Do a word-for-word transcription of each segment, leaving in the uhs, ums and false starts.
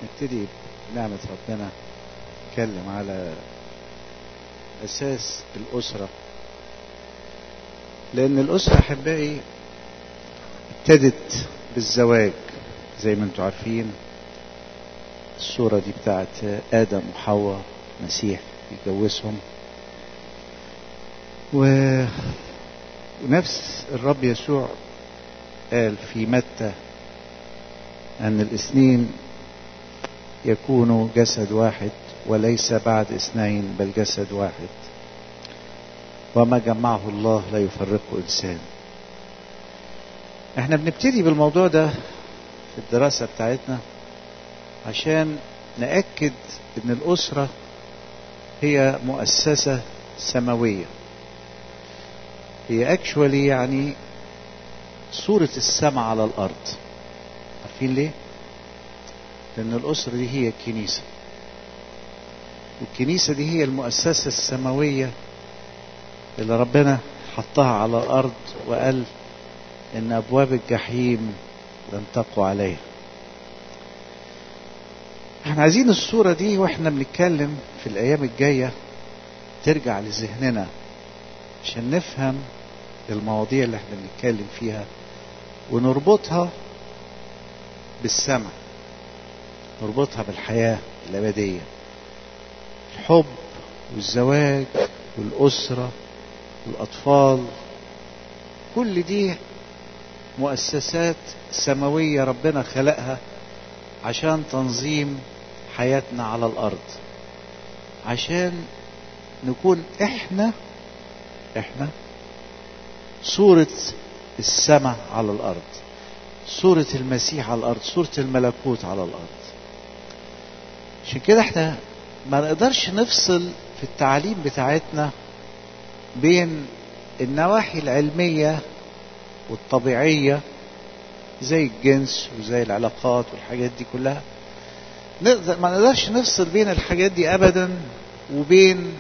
نبتدي بنعمة ربنا نتكلم على أساس الأسرة، لأن الأسرة أحبائي ابتدت بالزواج زي ما انتم عارفين. الصورة دي بتاعت آدم وحواء، مسيح يتجوزهم، و... ونفس الرب يسوع قال في متى أن الاثنين يكونوا جسد واحد وليس بعد اثنين بل جسد واحد، وما جمعه الله لا يفرقه إنسان. احنا بنبتدي بالموضوع ده في الدراسة بتاعتنا عشان نأكد ان الأسرة هي مؤسسة سماوية، هي اكشوالي يعني صورة السماء على الأرض. عارفين ليه؟ لأن الأسرة دي هي الكنيسة، والكنيسة دي هي المؤسسة السماوية اللي ربنا حطها على الأرض وقال إن أبواب الجحيم لن تقوى عليها. احنا عايزين الصورة دي واحنا بنتكلم في الأيام الجاية ترجع لذهننا عشان نفهم المواضيع اللي احنا بنتكلم فيها ونربطها بالسماء، نربطها بالحياة الأبدية، الحب والزواج والأسرة والأطفال. كل دي مؤسسات سماوية ربنا خلقها عشان تنظيم حياتنا على الأرض، عشان نكون احنا احنا صورة السماء على الأرض، صورة المسيح على الأرض، صورة الملكوت على الأرض. عشان كده احنا ما نقدرش نفصل في التعليم بتاعتنا بين النواحي العلمية والطبيعية زي الجنس وزي العلاقات والحاجات دي كلها. نقدر ما نقدرش نفصل بين الحاجات دي أبدا وبين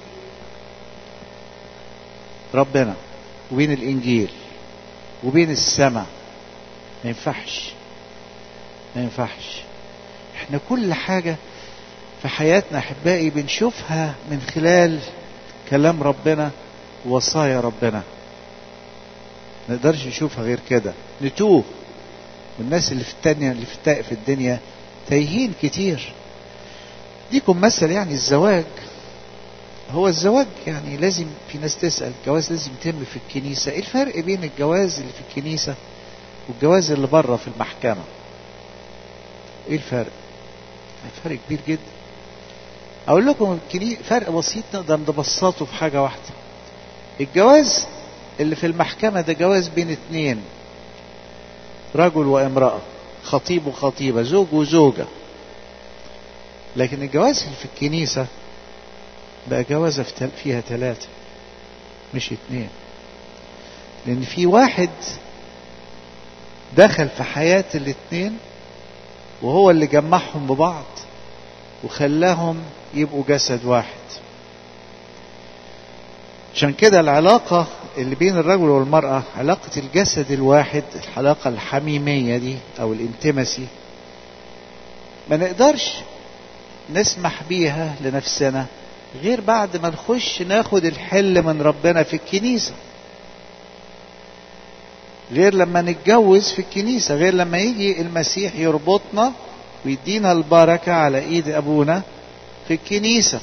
ربنا وبين الإنجيل وبين السماء. ما ينفعش ما ينفعش احنا كل حاجة في حياتنا أحبائي بنشوفها من خلال كلام ربنا ووصايا ربنا. ما نقدرش نشوفها غير كده، نتوه. والناس اللي في التانية اللي في, في الدنيا تايهين كتير. ديكم مثل يعني الزواج. هو الزواج يعني لازم، في ناس تسأل الجواز لازم يتم في الكنيسة. ايه الفرق بين الجواز اللي في الكنيسة والجواز اللي بره في المحكمة؟ ايه الفرق؟ فرق كبير جدا. اقول لكم فرق بسيط نقدر نبسطه في حاجة واحدة. الجواز اللي في المحكمة ده جواز بين اتنين، رجل وامرأة، خطيب وخطيبة، زوج وزوجة. لكن الجواز اللي في الكنيسة بقى جوازة فيها ثلاثة مش اتنين، لان في واحد دخل في حياة الاتنين وهو اللي جمعهم ببعض وخلاهم يبقوا جسد واحد. عشان كده العلاقة اللي بين الرجل والمرأة، علاقة الجسد الواحد، العلاقة الحميمية دي او الانتمسي، ما نقدرش نسمح بيها لنفسنا غير بعد ما نخش ناخد الحل من ربنا في الكنيسة، غير لما نتجوز في الكنيسة، غير لما يجي المسيح يربطنا ويدينا البركة على ايد ابونا في الكنيسة.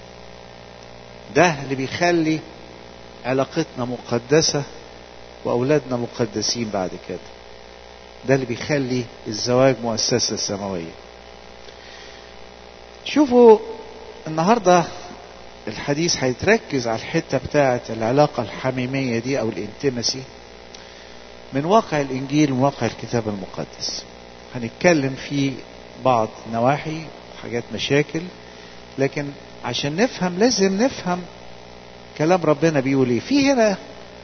ده اللي بيخلي علاقتنا مقدسة واولادنا مقدسين بعد كده. ده اللي بيخلي الزواج مؤسسة سماوية. شوفوا النهاردة الحديث هيتركز على الحتة بتاعة العلاقة الحميمية دي او الانتمسي من واقع الانجيل ومن واقع الكتاب المقدس. هنتكلم في بعض نواحي وحاجات مشاكل، لكن عشان نفهم لازم نفهم كلام ربنا بيقول ايه. في هنا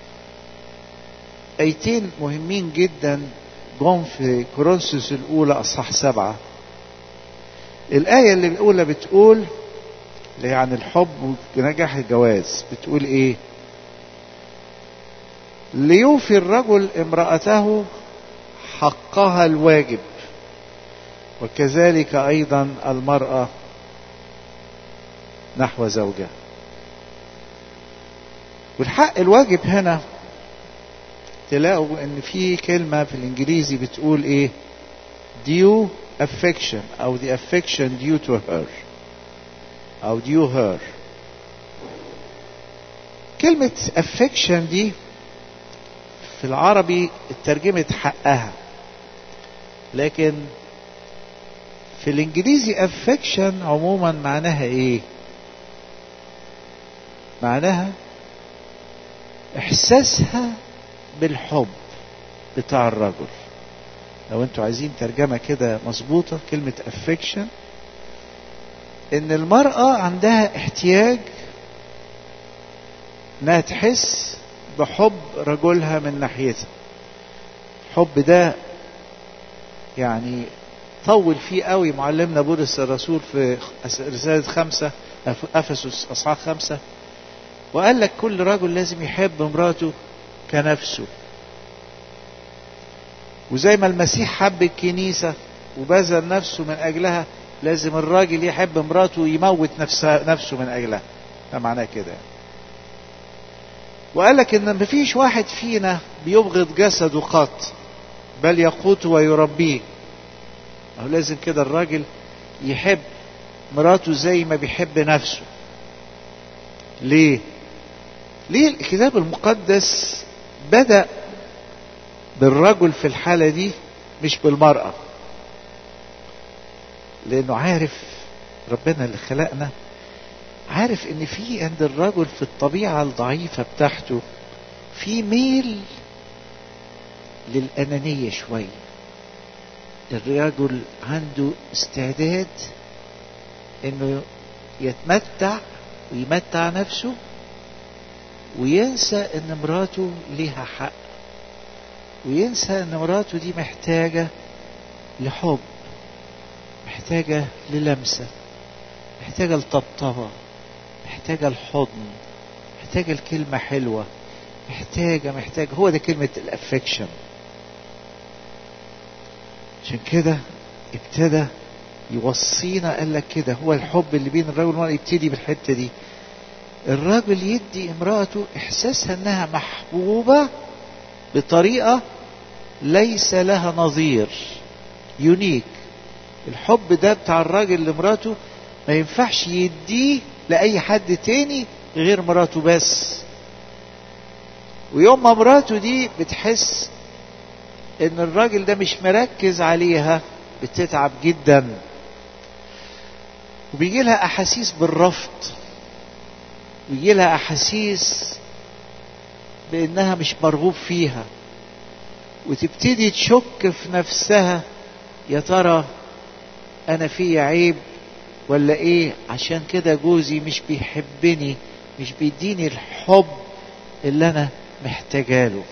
ايتين مهمين جدا جم في كورنثوس الاولى اصحاح سبعة. الايه اللي الاولى بتقول اللي هي عن الحب ونجاح الجواز، بتقول ايه؟ ليوفي الرجل امرأته حقها الواجب وكذلك أيضا المرأة نحو زوجها. والحق الواجب هنا تلاقوا ان في كلمة في الانجليزي بتقول ايه؟ due affection او the affection due to her او due her. كلمة affection دي في العربي اترجمت حقها، لكن في الانجليزي affection عموما معناها ايه؟ معناها احساسها بالحب بتاع الرجل. لو انتوا عايزين ترجمة كده مظبوطة كلمة affection، ان المرأة عندها احتياج انها تحس بحب رجلها من ناحيتها. الحب ده يعني طول فيه قوي معلمنا بولس الرسول في رسالة خمسة أفسس أصحاح خمسة، وقال لك كل رجل لازم يحب امراته كنفسه. وزي ما المسيح حب الكنيسة وبذل نفسه من أجلها، لازم الراجل يحب امراته ويموت نفسه نفسه من أجلها. ده معناه كده. وقال لك إن مفيش واحد فينا بيبغض جسده قط، بل يقوته ويربيه. أو لازم كده الراجل يحب مراته زي ما بيحب نفسه. ليه؟ ليه الكتاب المقدس بدأ بالرجل في الحالة دي مش بالمرأة؟ لأنه عارف، ربنا اللي خلقنا عارف ان في عند الرجل في الطبيعة الضعيفة بتاعته في ميل للأنانية شوية. الرجل عنده استعداد انه يتمتع ويمتع نفسه وينسى ان مراته ليها حق، وينسى ان مراته دي محتاجة لحب، محتاجة للمسة، محتاجة لطبطبة، محتاجة الحضن، محتاجة الكلمة حلوة، محتاجة محتاجة هو ده كلمة الافكشن. عشان كده ابتدى يوصينا، قال لك كده هو الحب اللي بين الرجل والمرأة يبتدي بالحتة دي. الراجل يدي امرأته احساسها انها محبوبة بطريقة ليس لها نظير، يونيك. الحب ده بتاع الراجل لمراته ما ينفعش يديه لأي حد تاني غير مراته بس. ويوم ما مراته دي بتحس ان الراجل ده مش مركز عليها بتتعب جدا، وبيجي لها احاسيس بالرفض، ويجي لها احاسيس بانها مش مرغوب فيها، وتبتدي تشك في نفسها، يا ترى انا في عيب ولا ايه؟ عشان كده جوزي مش بيحبني، مش بيديني الحب اللي انا محتاجاله.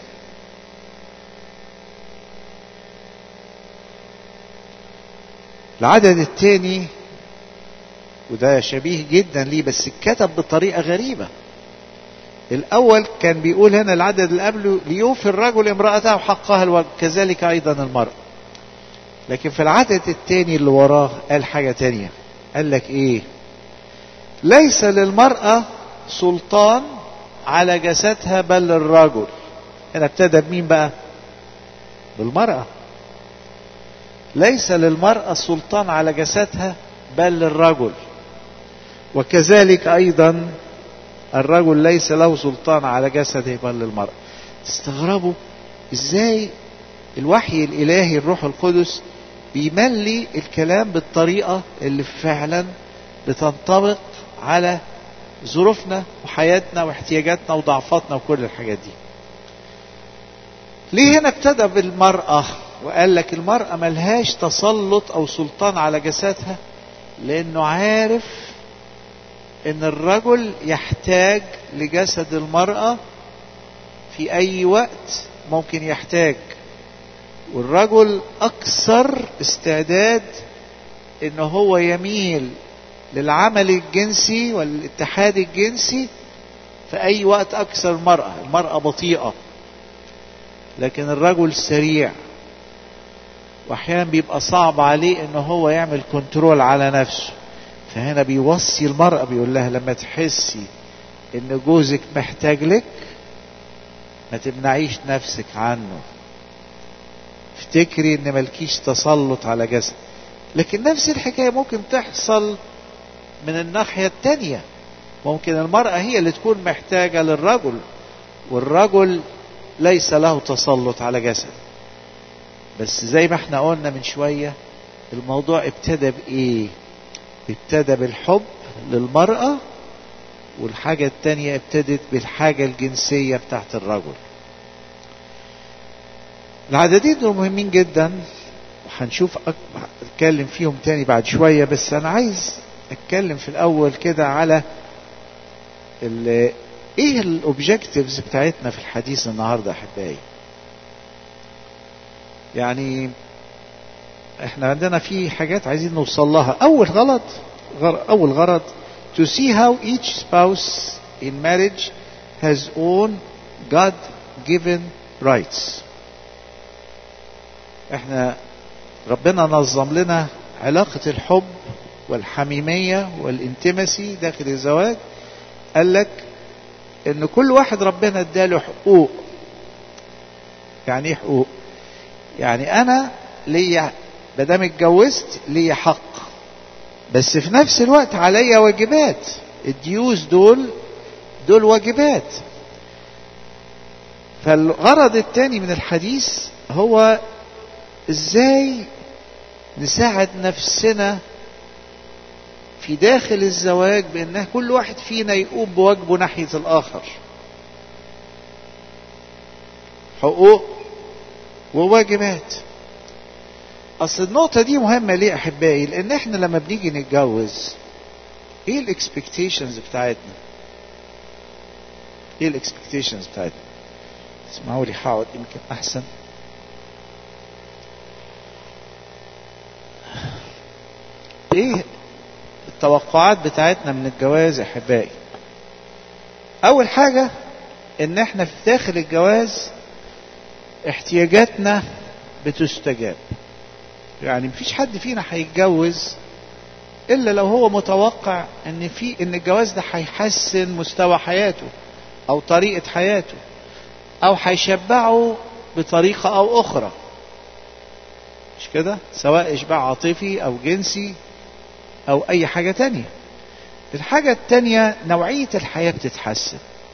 العدد الثاني وده شبيه جدا ليه بس اتكتب بطريقة غريبة. الاول كان بيقول هنا العدد اللي قبله ليوفي الرجل امرأته حقها الوجه كذلك ايضا المرأة. لكن في العدد الثاني اللي وراه قال حاجة تانية، قال لك ايه؟ ليس للمرأة سلطان على جسدها بل للرجل. هنا ابتدى بمين بقى؟ بالمرأة. ليس للمرأة سلطان على جسدها بل للرجل، وكذلك ايضا الرجل ليس له سلطان على جسده بل للمرأة. تستغربوا ازاي الوحي الالهي الروح القدس بيملي الكلام بالطريقة اللي فعلا بتنطبق على ظروفنا وحياتنا واحتياجاتنا وضعفاتنا وكل الحاجات دي. ليه هنا ابتدى بالمرأة وقال لك المرأة ملهاش تسلط او سلطان على جسدها؟ لانه عارف ان الرجل يحتاج لجسد المرأة في اي وقت ممكن يحتاج، والرجل اكثر استعداد ان هو يميل للعمل الجنسي والاتحاد الجنسي في اي وقت اكثر المرأة. المرأة بطيئة لكن الرجل سريع. واحيانا بيبقى صعب عليه ان هو يعمل كنترول على نفسه. فهنا بيوصي المرأة بيقول لها لما تحسي ان جوزك محتاج لك ما تمنعيش نفسك عنه، افتكري ان ملكيش تسلط على جسد. لكن نفس الحكاية ممكن تحصل من الناحية التانية، ممكن المرأة هي اللي تكون محتاجة للرجل والرجل ليس له تسلط على جسد. بس زي ما احنا قلنا من شوية الموضوع ابتدى بإيه؟ ابتدى بالحب للمرأة، والحاجة التانية ابتدت بالحاجة الجنسية بتاعت الرجل. العددين دول مهمين جدا وهنشوف اتكلم فيهم تاني بعد شوية، بس انا عايز اتكلم في الاول كده على ايه الاوبجكتيفز بتاعتنا في الحديث النهاردة احبائي. يعني احنا عندنا في حاجات عايزين نوصل لها. اول غلط اول غرض to see how each spouse in marriage has own God given rights. احنا ربنا نظم لنا علاقة الحب والحميمية والانتمسي داخل الزواج. قال لك ان كل واحد ربنا اداله حقوق. يعني ايه حقوق؟ يعني انا ليا مادام اتجوزت ليا حق، بس في نفس الوقت عليا واجبات. الديوز دول دول واجبات. فالغرض الثاني من الحديث هو ازاي نساعد نفسنا في داخل الزواج بان كل واحد فينا يقوم بواجبه ناحية الاخر. حقوق وواجبات. اصل النقطة دي مهمة ليه احبائي؟ لان احنا لما بنيجي نتجوز ايه الاكسبكتيشنز بتاعتنا؟ ايه الاكسبكتيشنز بتاعتنا؟ اسمعوا لي هقعد يمكن احسن. ايه التوقعات بتاعتنا من الجواز احبائي؟ اول حاجة ان احنا في داخل الجواز احتياجاتنا بتستجاب. يعني مفيش حد فينا هيتجوز الا لو هو متوقع ان في ان الجواز ده هيحسن مستوى حياته او طريقة حياته او هيشبعه بطريقة او اخرى. مش كده؟ سواء اشباع عاطفي او جنسي او اي حاجة تانية. الحاجة التانية نوعية الحياة بتتحسن.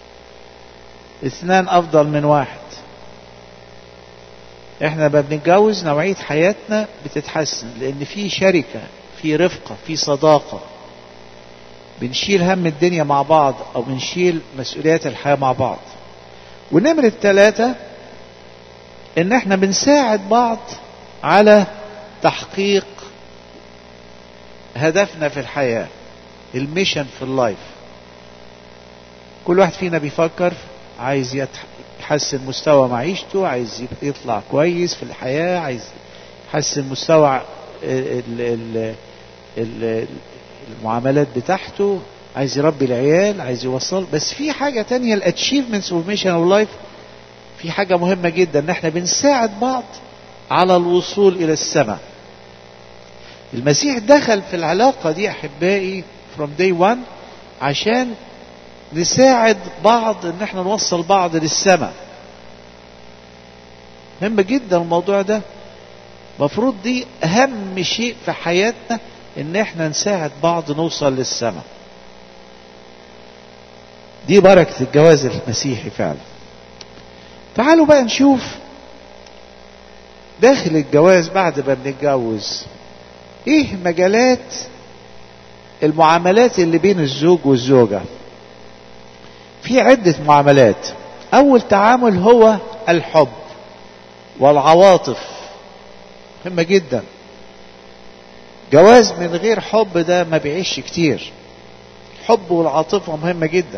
اثنان افضل من واحد. احنا لما بنتجوز نوعية حياتنا بتتحسن لان في شركة، في رفقة، في صداقة. بنشيل هم الدنيا مع بعض او بنشيل مسؤوليات الحياة مع بعض. ونمرة ثلاثة ان احنا بنساعد بعض على تحقيق هدفنا في الحياة، الميشن في اللايف. كل واحد فينا بيفكر عايز يحسن مستوى معيشته، عايز يطلع كويس في الحياة، عايز يحسن مستوى المعاملات بتاعته، عايز يربي العيال، عايز يوصل. بس في حاجة تانية، الاتشيفمنتس اوف ميشن اوف لايف. في حاجة مهمة جدا ان احنا بنساعد بعض على الوصول الى السماء. المسيح دخل في العلاقة دي احبائي from day one عشان نساعد بعض ان احنا نوصل بعض للسماء. مهم جدا الموضوع ده. مفروض دي اهم شيء في حياتنا، ان احنا نساعد بعض نوصل للسماء. دي بركة الجواز المسيحي فعلا. تعالوا بقى نشوف داخل الجواز بعد ما بنتجوز ايه مجالات المعاملات اللي بين الزوج والزوجة. في عدة معاملات. اول تعامل هو الحب والعواطف. مهمة جدا. جواز من غير حب ده ما بيعيش كتير. الحب والعاطفة مهمة جدا.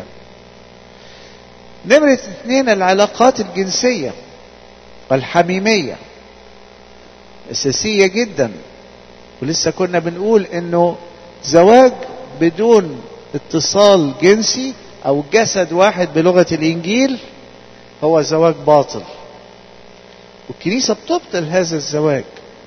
نمرة اثنين العلاقات الجنسية والحميمية أساسية جدا. ولسه كنا بنقول انه زواج بدون اتصال جنسي او جسد واحد بلغة الانجيل هو زواج باطل، والكنيسة بتبطل هذا الزواج.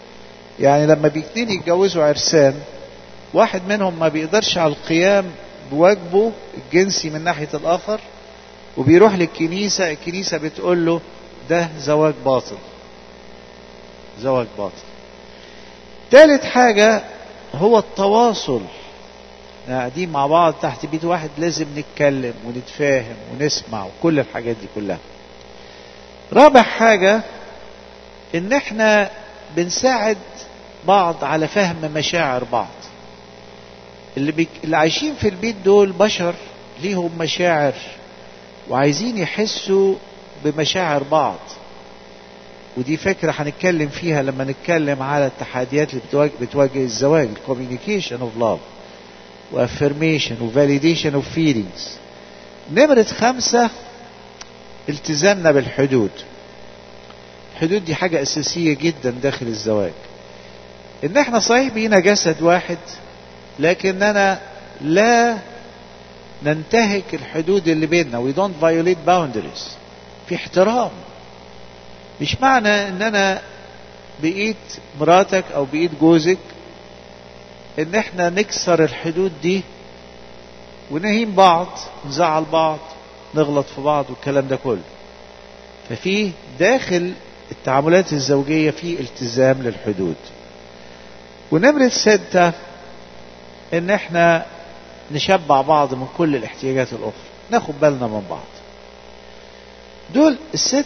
يعني لما باتنين يتجوزوا عرسان، واحد منهم ما بيقدرش على القيام بواجبه الجنسي من ناحية الآخر، وبيروح للكنيسة، الكنيسة بتقول له ده زواج باطل، زواج باطل. ثالث حاجة هو التواصل. قاعدين مع بعض تحت بيت واحد لازم نتكلم ونتفاهم ونسمع وكل الحاجات دي كلها. رابع حاجة ان احنا بنساعد بعض على فهم مشاعر بعض. اللي, بيك... اللي عايشين في البيت دول بشر ليهم مشاعر وعايزين يحسوا بمشاعر بعض، ودي فكرة هنتكلم فيها لما نتكلم على التحديات اللي بتواجه, بتواجه الزواج، communication of love و affirmation و validation of feelings. نمرة خمسة التزامنا بالحدود. الحدود دي حاجة أساسية جدا داخل الزواج. إن احنا صحيح بينا جسد واحد، لكننا لا ننتهك الحدود اللي بيننا. we don't violate boundaries. في احترام. مش معنى ان انا بقيت مراتك او بقيت جوزك ان احنا نكسر الحدود دي ونهين بعض، نزعل بعض، نغلط في بعض والكلام ده كله. ففي داخل التعاملات الزوجية في التزام للحدود. ونمرة ستة ان احنا نشبع بعض من كل الاحتياجات الاخرى، ناخد بالنا من بعض. دول الست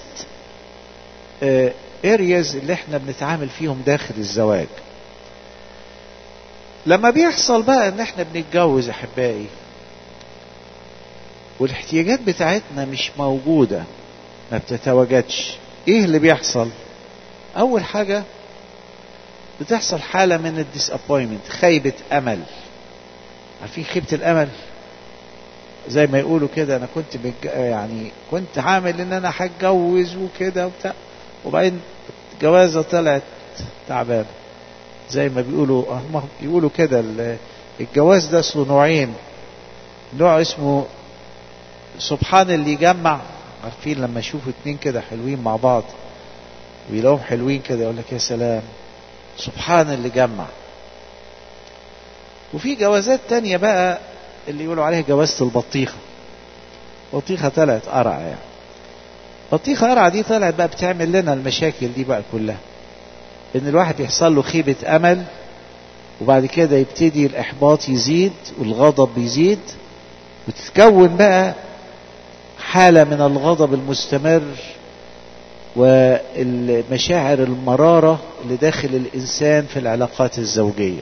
ارياز اللي احنا بنتعامل فيهم داخل الزواج. لما بيحصل بقى ان احنا بنتجوز احبائي والاحتياجات بتاعتنا مش موجودة، ما بتتواجدش، ايه اللي بيحصل؟ اول حاجة بتحصل حالة من الديسابوينمنت، خيبة امل. عارفين خيبة الامل؟ زي ما يقولوا كده، انا كنت بج... يعني كنت عامل ان انا هتجوز وكده وبتاع، وبعدين الجوازة طلعت تعبانة. زي ما بيقولوا هم بيقولوا كده، الجواز ده اصله نوعين. نوع اسمه سبحان اللي يجمع. عارفين لما يشوفوا اتنين كده حلوين مع بعض ويلاقوهم حلوين كده يقول لك يا سلام سبحان اللي جمع. وفي جوازات تانية بقى اللي يقولوا عليها جوازة البطيخة. بطيخة طلعت قرع يعني. بطيخة قرع دي طلعت بقى بتعمل لنا المشاكل دي بقى كلها. ان الواحد بيحصل له خيبة امل، وبعد كده يبتدي الاحباط يزيد والغضب يزيد، وتتكون بقى حالة من الغضب المستمر والمشاعر المرارة اللي داخل الانسان في العلاقات الزوجية.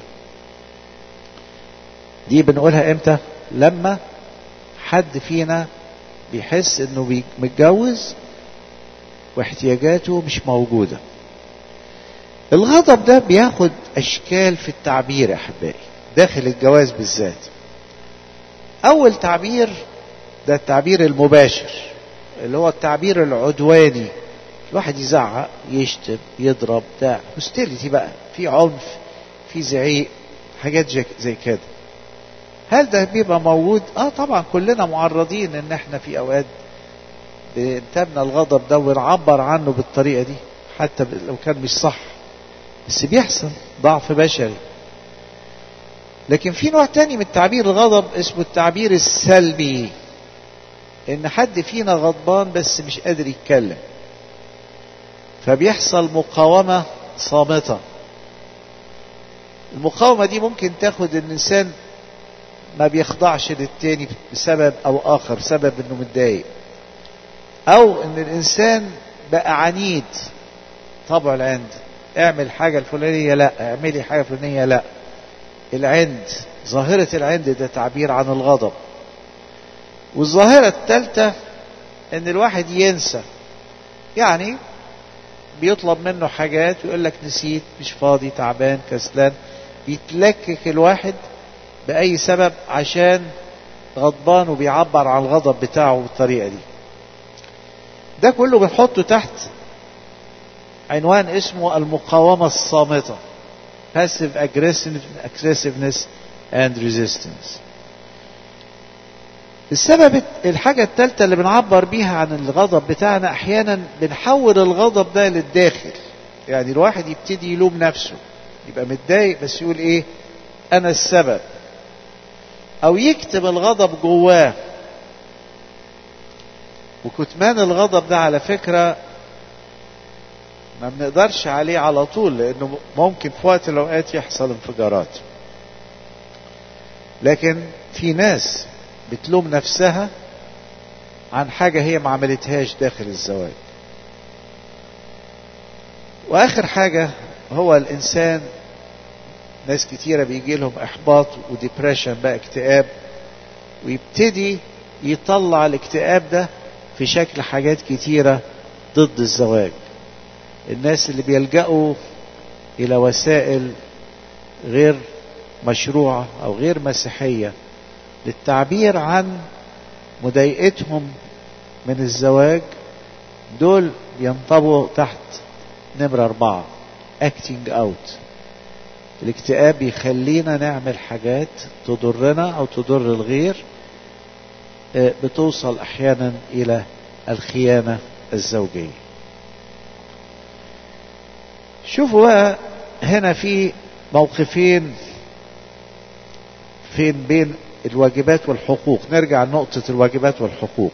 دي بنقولها امتى؟ لما حد فينا بيحس انه متجوز واحتياجاته مش موجودة. الغضب ده بياخد اشكال في التعبير يا احبائي داخل الجواز بالذات. اول تعبير ده التعبير المباشر، اللي هو التعبير العدواني. الواحد يزعق، يشتم، يضرب، بتاع هوستيليتي بقى، في عنف، في زعيق، حاجات زي كده. هل ده بيبقى موجود؟ اه طبعا كلنا معرضين ان احنا في اوقات بنتبنى الغضب ده ونعبر عنه بالطريقة دي حتى لو كان مش صح، بس بيحصل، ضعف بشري. لكن في نوع تاني من تعبير الغضب اسمه التعبير السلبي، ان حد فينا غضبان بس مش قادر يتكلم، فبيحصل مقاومة صامتة. المقاومة دي ممكن تاخد الانسان ما بيخضعش للتاني بسبب او اخر، سبب انه متضايق، او ان الانسان بقى عنيد، طبع العند، اعمل حاجة الفلانية لا، اعملي حاجة الفلانية لا. العند، ظاهرة العند ده تعبير عن الغضب. والظاهرة الثالثة ان الواحد ينسى، يعني بيطلب منه حاجات ويقول لك نسيت، مش فاضي، تعبان، كسلان. بيتلكك الواحد بأي سبب عشان غضبان وبيعبر عن الغضب بتاعه بالطريقة دي. ده كله بنحطه تحت عنوان اسمه المقاومة الصامتة، passive aggressiveness and resistance. السبب الحاجة الثالثة اللي بنعبر بيها عن الغضب بتاعنا، احيانا بنحول الغضب ده للداخل. يعني الواحد يبتدي يلوم نفسه، يبقى متضايق بس يقول ايه؟ انا السبب. او يكتب الغضب جواه. وكتمان الغضب ده على فكرة ما بنقدرش عليه على طول، لانه ممكن في وقت الاوقات يحصل انفجارات. لكن في ناس بتلوم نفسها عن حاجة هي ما عملتهاش داخل الزواج. واخر حاجة هو الانسان، ناس كتيرة بيجي لهم احباط وديبريشن بقى، اكتئاب، ويبتدي يطلع الاكتئاب ده في شكل حاجات كتيرة ضد الزواج. الناس اللي بيلجأوا الى وسائل غير مشروعة او غير مسيحية للتعبير عن مضايقتهم من الزواج، دول ينطبقوا تحت نمرة أربعة، acting out. الاكتئاب يخلينا نعمل حاجات تضرنا أو تضر الغير، بتوصل أحيانا إلى الخيانة الزوجية. شوفوا بقى هنا في موقفين فين بين الواجبات والحقوق. نرجع لنقطة الواجبات والحقوق.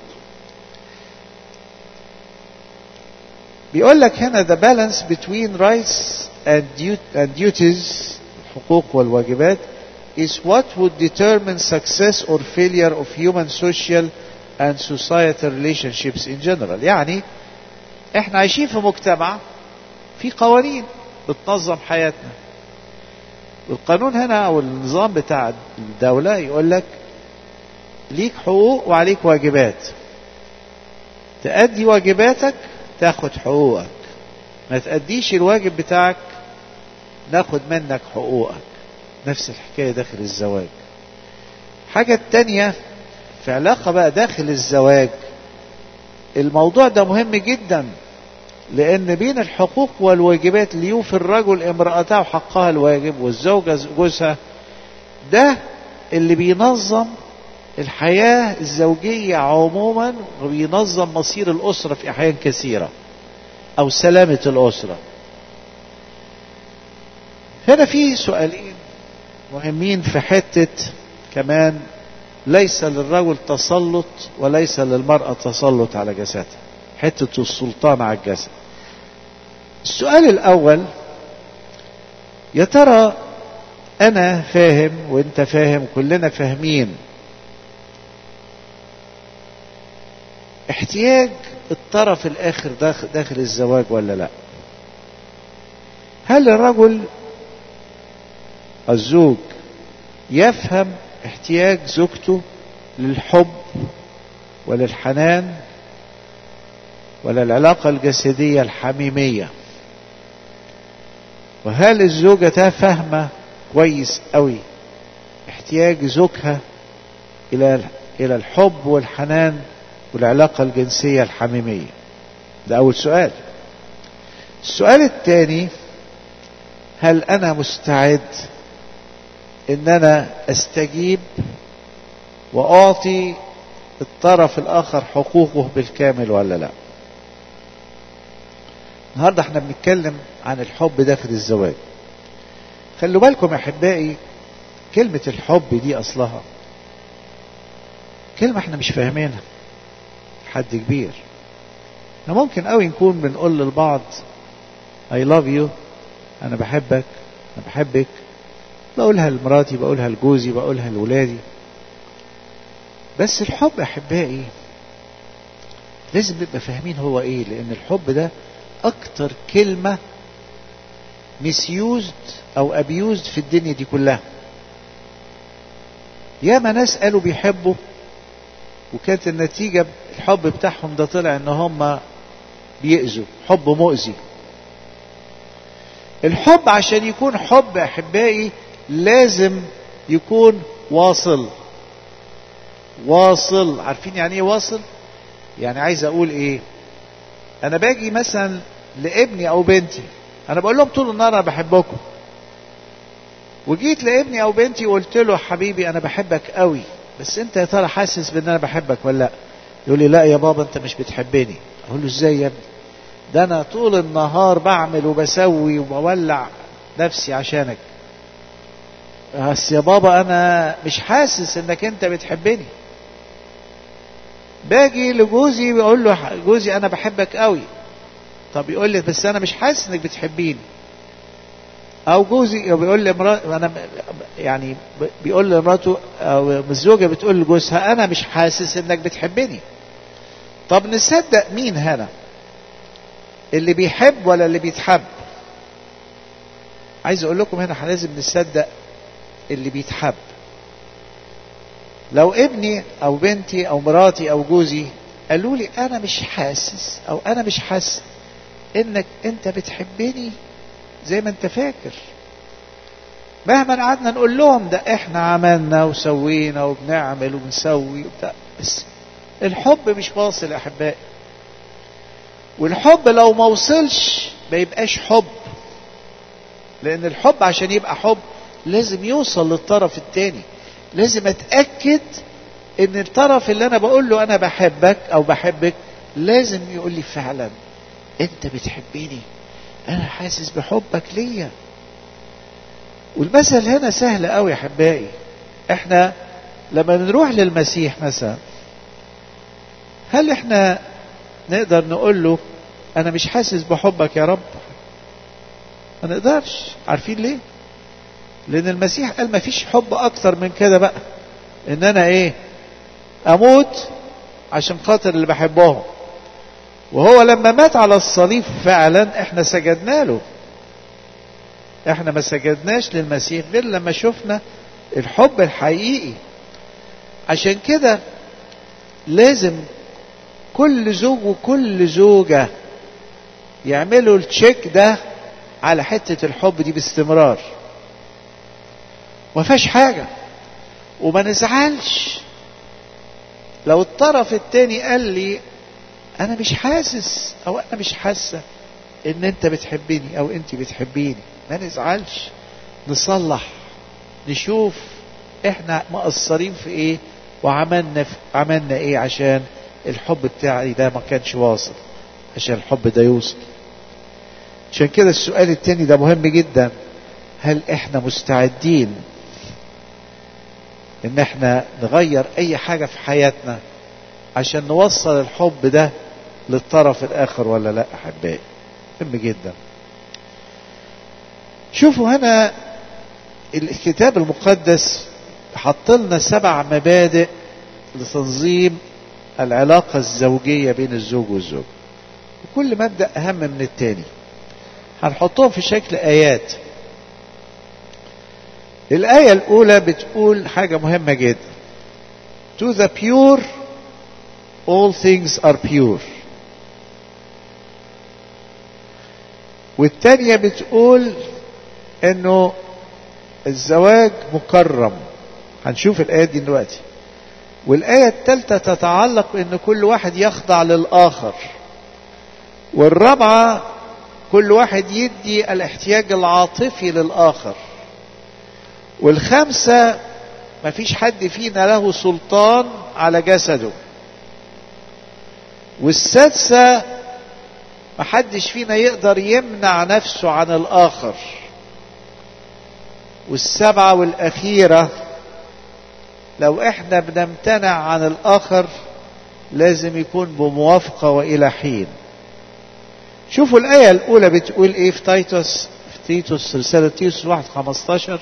بيقول لك هنا the balance between rights and duties، الحقوق والواجبات، is what would determine success or failure of human social and societal relationships in general. يعني احنا عايشين في مجتمع في قوانين بتنظم حياتنا، والقانون هنا او النظام بتاع الدولة يقول لك ليك حقوق وعليك واجبات. تأدي واجباتك تاخد حقوقك، ما تأديش الواجب بتاعك ناخد منك حقوقك. نفس الحكاية داخل الزواج. حاجة التانية في علاقة بقى داخل الزواج، الموضوع ده مهم جدا، لأن بين الحقوق والواجبات اللي يوفي الرجل امرأته حقها الواجب والزوجة جوزها، ده اللي بينظم الحياة الزوجية عموما، وبينظم مصير الأسرة في أحيان كثيرة أو سلامة الأسرة. هنا في سؤالين مهمين في حتة كمان، ليس للرجل تسلط وليس للمرأة تسلط على جسدها، حتة السلطان على الجسد. السؤال الأول، يا ترى أنا فاهم وأنت فاهم كلنا فاهمين احتياج الطرف الآخر داخل, داخل الزواج ولا لا؟ هل الرجل الزوج يفهم احتياج زوجته للحب وللحنان ولا العلاقة الجسدية الحميمية؟ وهل الزوجة فاهمة كويس قوي احتياج زوجها إلى إلى الحب والحنان والعلاقة الجنسية الحميمية؟ ده أول سؤال. السؤال الثاني، هل أنا مستعد إن أنا أستجيب وأعطي الطرف الآخر حقوقه بالكامل ولا لا؟ النهاردة احنا بنتكلم عن الحب داخل الزواج. خلوا بالكم أحبائي، كلمة الحب دي أصلها كلمة احنا مش فاهمينها حد كبير. احنا ممكن قوي نكون بنقول للبعض I love you، أنا بحبك، أنا بحبك، بقولها لمراتي، بقولها لجوزي، بقولها لولادي. بس الحب أحبائي لازم نبقى فاهمين هو إيه، لأن الحب ده أكتر كلمة misused أو abused في الدنيا دي كلها. ياما ناس قالوا بيحبوا وكانت النتيجة الحب بتاعهم ده طلع إن هم بيأذوا، حب مؤذي. الحب عشان يكون حب أحبائي لازم يكون واصل. واصل، عارفين يعني ايه واصل؟ يعني عايز اقول ايه، انا باجي مثلا لابني او بنتي، انا بقول لهم طول النهار انا بحبكم، وجيت لابني او بنتي وقلت له حبيبي انا بحبك قوي، بس انت يا ترى حاسس بان انا بحبك ولا لا؟ يقول لي لا يا بابا انت مش بتحبني. اقول له ازاي يا ابني؟ ده انا طول النهار بعمل وبسوي وبولع نفسي عشانك. بس يا بابا انا مش حاسس انك انت بتحبني. باجي لجوزي بيقول له جوزي انا بحبك قوي. طب يقول لي بس انا مش حاسس انك بتحبيني. او جوزي بيقول لي مراته انا يعني بيقول لمراته او الزوجه بتقول لجوزها انا مش حاسس انك بتحبني. طب نصدق مين هنا؟ اللي بيحب ولا اللي بيتحب؟ عايز اقول لكم هنا لازم نصدق اللي بيتحب. لو ابني او بنتي او مراتي او جوزي قالوا لي انا مش حاسس او انا مش حاسس انك انت بتحبني زي ما انت فاكر، مهما قعدنا نقول لهم ده احنا عملنا وسوينا وبنعمل وبنسوي وبتاع، بس الحب مش واصل يا احبائي. والحب لو ما وصلش ما يبقاش حب، لان الحب عشان يبقى حب لازم يوصل للطرف التاني. لازم اتأكد ان الطرف اللي انا بقول له انا بحبك او بحبك لازم يقول لي فعلا انت بتحبيني، انا حاسس بحبك ليا. والمثل هنا سهل قوي يا احبائي. احنا لما نروح للمسيح مثلا، هل احنا نقدر نقول له انا مش حاسس بحبك يا رب؟ ما نقدرش. عارفين ليه؟ لان المسيح قال ما فيش حب اكتر من كده بقى، ان انا ايه اموت عشان خاطر اللي بحبهم. وهو لما مات على الصليب فعلا احنا سجدنا له. احنا ما سجدناش للمسيح غير لما شفنا الحب الحقيقي. عشان كده لازم كل زوج وكل زوجة يعملوا التشيك ده على حتة الحب دي باستمرار. ما فيهاش حاجة. وما نزعلش لو الطرف التاني قال لي انا مش حاسس او انا مش حاسة ان انت بتحبيني او انت بتحبيني. ما نزعلش، نصلح، نشوف احنا مقصرين في ايه وعملنا في عملنا ايه عشان الحب بتاعي ده ما كانش واصل، عشان الحب ده يوصل. عشان كده السؤال التاني ده مهم جدا. هل احنا مستعدين ان احنا نغير اي حاجة في حياتنا عشان نوصل الحب ده للطرف الاخر ولا لا؟ احبائي مهم جدا. شوفوا هنا الكتاب المقدس حط لنا سبع مبادئ لتنظيم العلاقة الزوجية بين الزوج والزوج، وكل مبدأ أهم من التاني. هنحطهم في شكل آيات. الآية الأولى بتقول حاجة مهمة جدا: To the pure all things are pure. والتانية بتقول انه الزواج مكرم. هنشوف الآيات دي دلوقتي. والآية الثالثة تتعلق بأن كل واحد يخضع للآخر. والرابعة كل واحد يدي الاحتياج العاطفي للآخر. والخامسة مفيش حد فينا له سلطان على جسده. والسادسة محدش فينا يقدر يمنع نفسه عن الآخر. والسبعة والأخيرة لو احنا بنمتنع عن الآخر لازم يكون بموافقة وإلى حين. شوفوا الآية الأولى بتقول إيه في تيتوس، في تيتوس رسالة تيتوس واحد خمستاشر: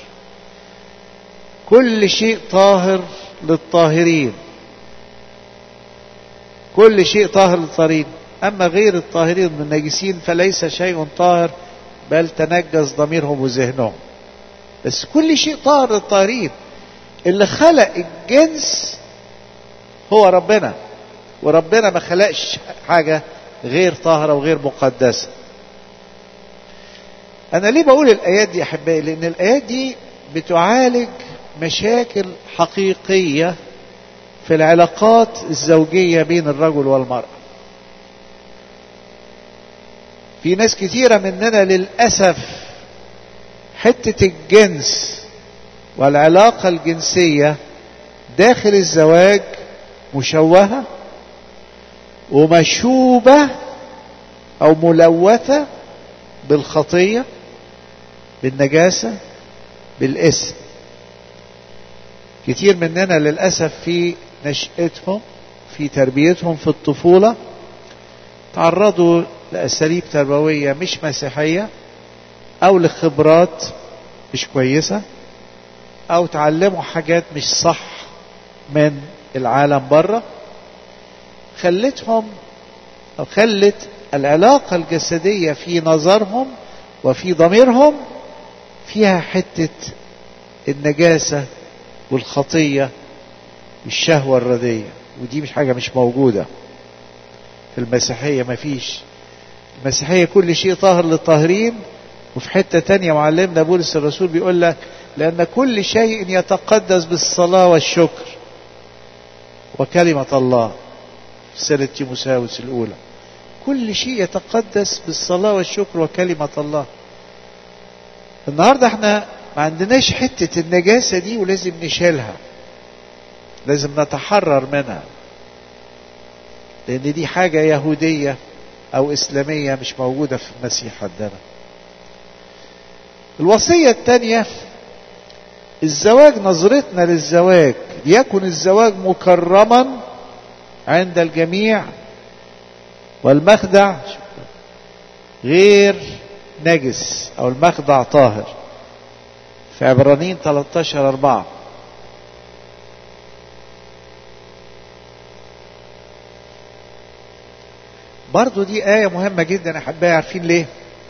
كل شيء طاهر للطاهرين. كل شيء طاهر للطاهرين، أما غير الطاهرين من النجسين فليس شيء طاهر بل تنجس ضميرهم وذهنهم. بس كل شيء طاهر للطاهرين. اللي خلق الجنس هو ربنا، وربنا ما خلقش حاجة غير طاهرة وغير مقدسة. أنا ليه بقول الآيات دي أحبائي؟ لأن الآيات دي بتعالج مشاكل حقيقية في العلاقات الزوجية بين الرجل والمرأة. في ناس كتيرة مننا للأسف حتة الجنس والعلاقة الجنسية داخل الزواج مشوهة ومشوبة أو ملوثة بالخطية بالنجاسة بالاسم. كتير مننا للأسف في نشأتهم في تربيتهم في الطفولة تعرضوا لأساليب تربوية مش مسيحية، أو لخبرات مش كويسة، أو تعلموا حاجات مش صح من العالم بره، خلتهم أو خلت العلاقة الجسدية في نظرهم وفي ضميرهم فيها حتة النجاسة والخطية والشهوة الردية، ودي مش حاجة مش موجودة في المسيحية. مفيش. المسيحية كل شيء طاهر للطاهرين. وفي حتة تانية معلمنا بولس الرسول بيقول لك لأن كل شيء يتقدس بالصلاة والشكر وكلمة الله، في رسالة تيموثاوس الأولى. كل شيء يتقدس بالصلاة والشكر وكلمة الله. النهاردة احنا ما عندناش حتة النجاسة دي، ولازم نشيلها، لازم نتحرر منها، لأن دي حاجة يهودية أو إسلامية مش موجودة في المسيح عندنا. الوصية الثانية الزواج، نظرتنا للزواج ليكن الزواج مكرما عند الجميع والمخدع غير نجس، أو المخدع طاهر، في عبرانيين ثلاثة عشر أربعة. برضو دي آية مهمة جدا أحبائي. عارفين ليه؟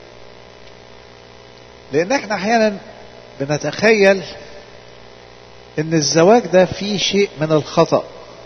لأن احنا أحيانا بنتخيل إن الزواج ده فيه شيء من الخطأ،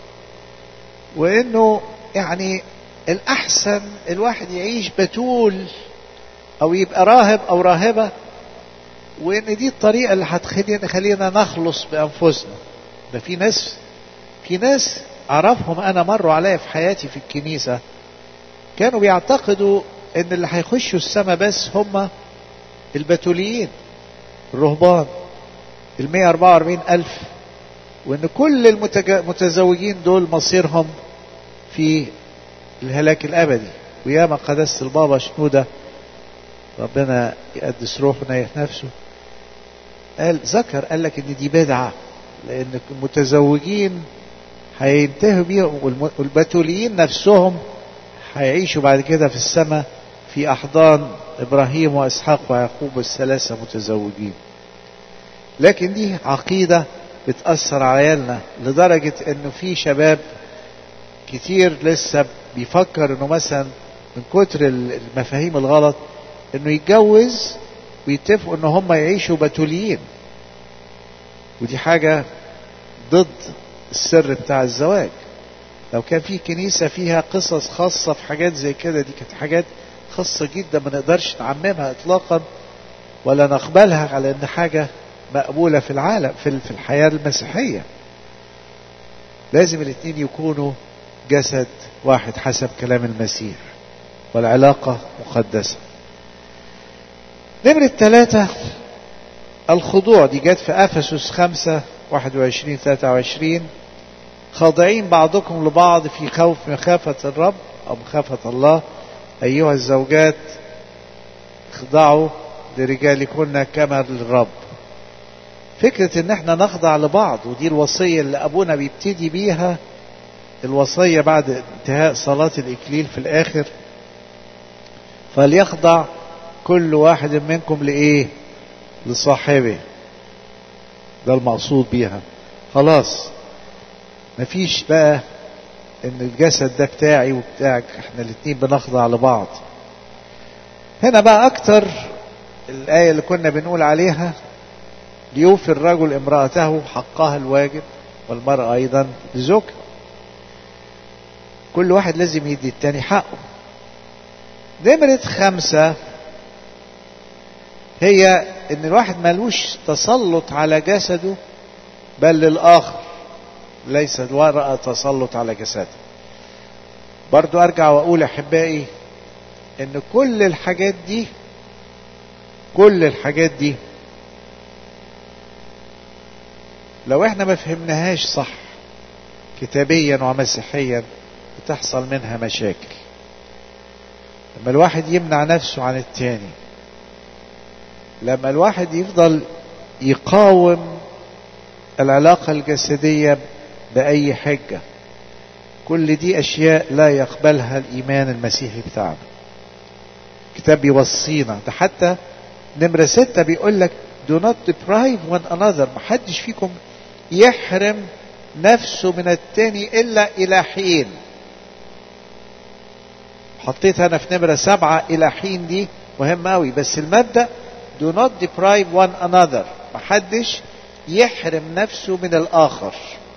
وإنه يعني الأحسن الواحد يعيش بتول أو يبقى راهب أو راهبة، وإن دي الطريقة اللي هتخلينا نخلص بأنفسنا. ده في ناس في ناس أعرفهم أنا مروا عليا في حياتي في الكنيسة، كانوا بيعتقدوا إن اللي هيخشوا السماء بس هم البتوليين الرهبان المية أربعة وأربعين ألف، وإن كل المتزوجين دول مصيرهم في الهلاك الأبدي. وياما قداسة البابا شنودة ربنا يقدس روحه ونيح نفسه قال ذكر قال لك إن دي بدعة، لأن المتزوجين هينتهوا بيهم، والبتوليين نفسهم هيعيشوا بعد كده في السماء في أحضان إبراهيم وإسحاق ويعقوب الثلاثة متزوجين. لكن دي عقيدة بتأثر على عيالنا، لدرجة إنه في شباب كتير لسه بيفكر إنه مثلا من كتر المفاهيم الغلط إنه يتجوز ويتفقوا إنه هم يعيشوا بتوليين، ودي حاجة ضد السر بتاع الزواج. لو كان في كنيسة فيها قصص خاصة في حاجات زي كده، دي كانت حاجات خاصة جدا ما نقدرش نعممها اطلاقا ولا نقبلها على ان حاجة مقبولة في العالم في في الحياة المسيحية. لازم الاثنين يكونوا جسد واحد حسب كلام المسيح، والعلاقة مقدسة. نمرة ثلاثة الخضوع، دي جت في أفسس خمسة واحد وعشرين ثلاثة وعشرين، خاضعين بعضكم لبعض في خوف مخافة الرب أو مخافة الله، أيها الزوجات اخضعوا لرجالكن كما للرب. فكرة ان احنا نخضع لبعض، ودي الوصية اللي ابونا بيبتدي بيها، الوصية بعد انتهاء صلاة الإكليل في الآخر، فليخضع كل واحد منكم لإيه؟ لصاحبه. ده المقصود بيها. خلاص مفيش بقى ان الجسد ده بتاعي وبتاعك، احنا الاتنين بنخضع لبعض. هنا بقى اكتر الآية اللي كنا بنقول عليها، ليوفي الرجل امرأته حقها الواجب والمرأة ايضا لزوجها. كل واحد لازم يدي التاني حقه. نمرة خمسة هي ان الواحد ملوش تسلط على جسده بل للآخر، ليس وراء تسلط على جسده. برضو ارجع واقول احبائي ان كل الحاجات دي كل الحاجات دي لو احنا ما فهمناهاش صح كتابيا ومسيحيا بتحصل منها مشاكل. لما الواحد يمنع نفسه عن التاني، لما الواحد يفضل يقاوم العلاقة الجسدية بأي حجة، كل دي أشياء لا يقبلها الإيمان المسيحي بتاعنا. الكتاب بيوصينا ده، حتى نمرة ستة بيقول لك do not deprive one another، محدش فيكم يحرم نفسه من التاني إلا إلى حين. حطيت أنا في نمرة سبعة إلى حين، دي مهم أوي، بس المبدأ do not deprive one another، محدش يحرم نفسه من الآخر.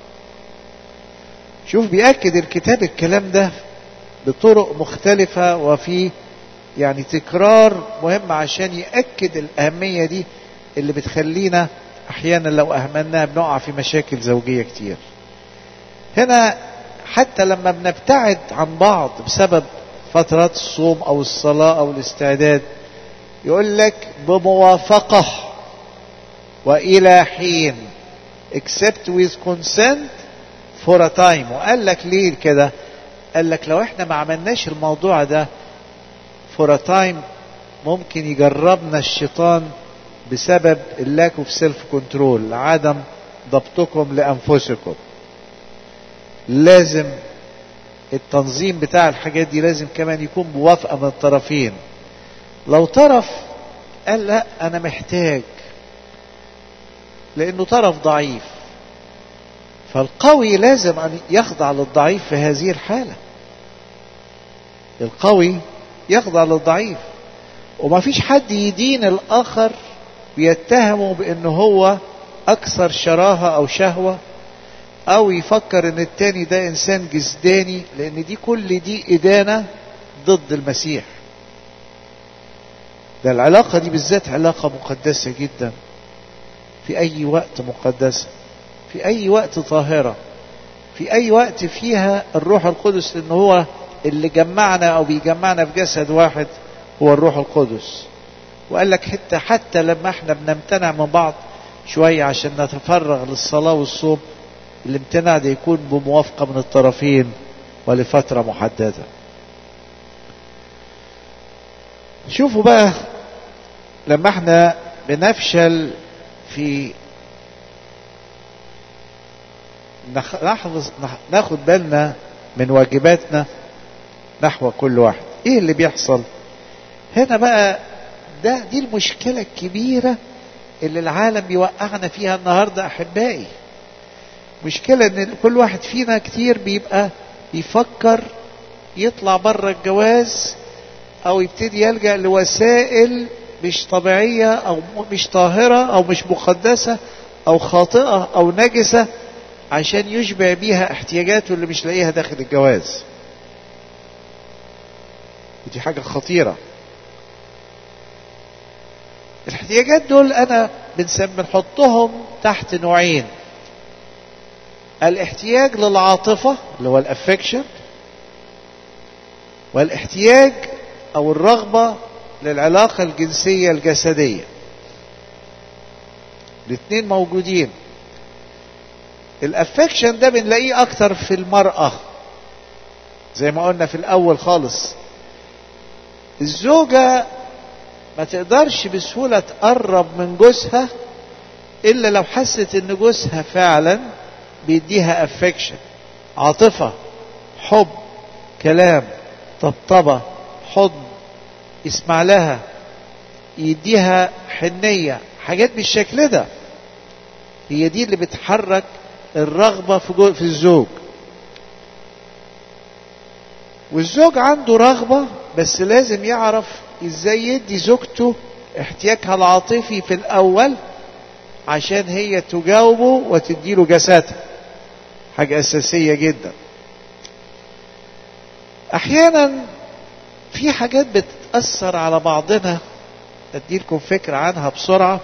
شوف بيأكد الكتاب الكلام ده بطرق مختلفة، وفي يعني تكرار مهم عشان يأكد الأهمية دي اللي بتخلينا أحيانا لو أهملناها بنقع في مشاكل زوجية كتير. هنا حتى لما بنبتعد عن بعض بسبب فترات الصوم أو الصلاة أو الاستعداد، يقول لك بموافقة وإلى حين except with consent for a time. وقال لك ليه كده؟ قال لك لو احنا ما عملناش الموضوع ده for a time ممكن يجربنا الشيطان بسبب اللاك اوف سيلف كنترول، عدم ضبطكم لأنفسكم. لازم التنظيم بتاع الحاجات دي لازم كمان يكون بوافقة من الطرفين. لو طرف قال لا أنا محتاج لأنه طرف ضعيف، فالقوي لازم أن يخضع للضعيف في هذه الحالة. القوي يخضع للضعيف، وما فيش حد يدين الآخر بيتهمه بأنه هو أكثر شراهة أو شهوة، أو يفكر أن التاني ده إنسان جسداني، لأن دي كل دي إدانة ضد المسيح. ده العلاقة دي بالذات علاقة مقدسة جدا، في أي وقت مقدسة، في أي وقت طاهرة، في أي وقت فيها الروح القدس، لأنه هو اللي جمعنا أو بيجمعنا في جسد واحد هو الروح القدس. وقال لك حتى حتى لما احنا بنمتنع من بعض شوية عشان نتفرغ للصلاة والصوم، الامتناع ده يكون بموافقة من الطرفين ولفترة محددة. شوفوا بقى لما احنا بنفشل في نحفظ ناخد بالنا من واجباتنا نحو كل واحد، ايه اللي بيحصل هنا بقى؟ ده دي المشكلة الكبيرة اللي العالم بيوقعنا فيها النهاردة أحبائي. مشكلة ان كل واحد فينا كتير بيبقى يفكر يطلع بره الجواز، او يبتدي يلجأ لوسائل مش طبيعية او مش طاهرة او مش مقدسة او خاطئة او نجسة، عشان يشبع بيها احتياجاته اللي مش لاقيها داخل الجواز. ودي حاجة خطيرة. الاحتياجات دول انا بنسمي بنحطهم تحت نوعين: الاحتياج للعاطفة اللي هو الافكشن، والاحتياج او الرغبة للعلاقة الجنسية الجسدية. الاثنين موجودين. الافكشن ده بنلاقيه اكتر في المرأة، زي ما قلنا في الاول خالص. الزوجة ما تقدرش بسهولة تقرب من جوزها الا لو حست ان جوزها فعلا بيديها افكشن، عاطفة، حب، كلام، طبطبة، حضن، يسمع لها، يديها حنية، حاجات بالشكل ده. هي دي اللي بتحرك الرغبة في, في الزوج. والزوج عنده رغبة، بس لازم يعرف ازاي يدي زوجته احتياجها العاطفي في الاول عشان هي تجاوبه وتديله جساتها. حاجة اساسية جدا. احيانا في حاجات بتتأثر على بعضنا، اديلكم فكرة عنها بسرعة.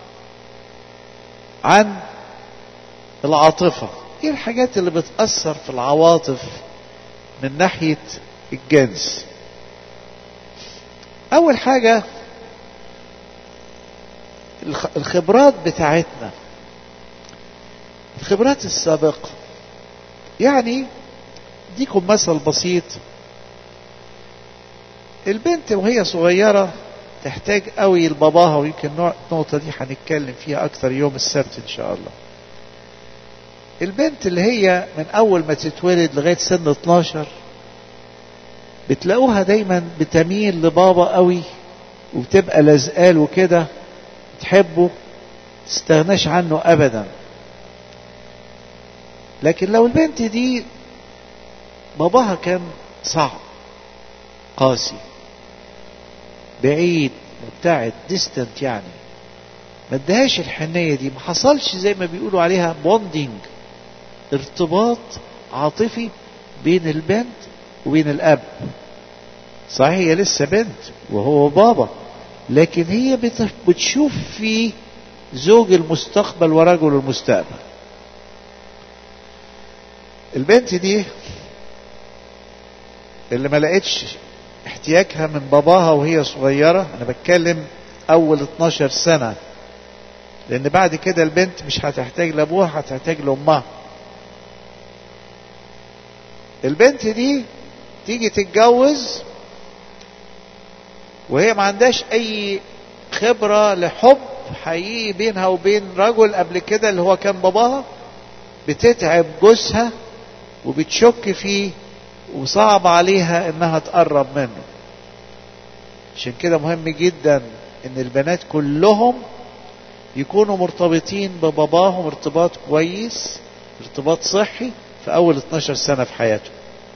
عن العاطفة، ايه الحاجات اللي بتأثر في العواطف من ناحية الجنس؟ اول حاجة الخبرات بتاعتنا، الخبرات السابقة. يعني ديكم مثل بسيط: البنت وهي صغيرة تحتاج قوي لباباها، ويمكن النقطة دي هنتكلم فيها اكتر يوم السبت ان شاء الله. البنت اللي هي من اول ما تتولد لغاية سن اتناشر بتلاقوها دايما بتميل لبابا قوي، وبتبقى لازقال وكده، تحبه، تستغناش عنه ابدا. لكن لو البنت دي باباها كان صعب، قاسي، بعيد، مبتعد، ديستنت، يعني ما ادهاش الحنية دي، ما حصلش زي ما بيقولوا عليها بوندينج، ارتباط عاطفي بين البنت وبين الاب. صحيح هي لسه بنت وهو بابا، لكن هي بتشوف فيه زوج المستقبل ورجل المستقبل. البنت دي اللي ما لقتش احتياجها من باباها وهي صغيرة، انا بتكلم اول اتناشر سنة، لان بعد كده البنت مش هتحتاج لابوها، هتحتاج لامها. البنت دي تيجي تتجوز وهي ما عندهاش اي خبرة لحب حقيقي بينها وبين رجل قبل كده اللي هو كان باباها، بتتعب جوزها وبتشك فيه، وصعب عليها انها تقرب منه. عشان كده مهم جدا ان البنات كلهم يكونوا مرتبطين بباباهم ارتباط كويس، ارتباط صحي في اول اتناشر سنة في حياته.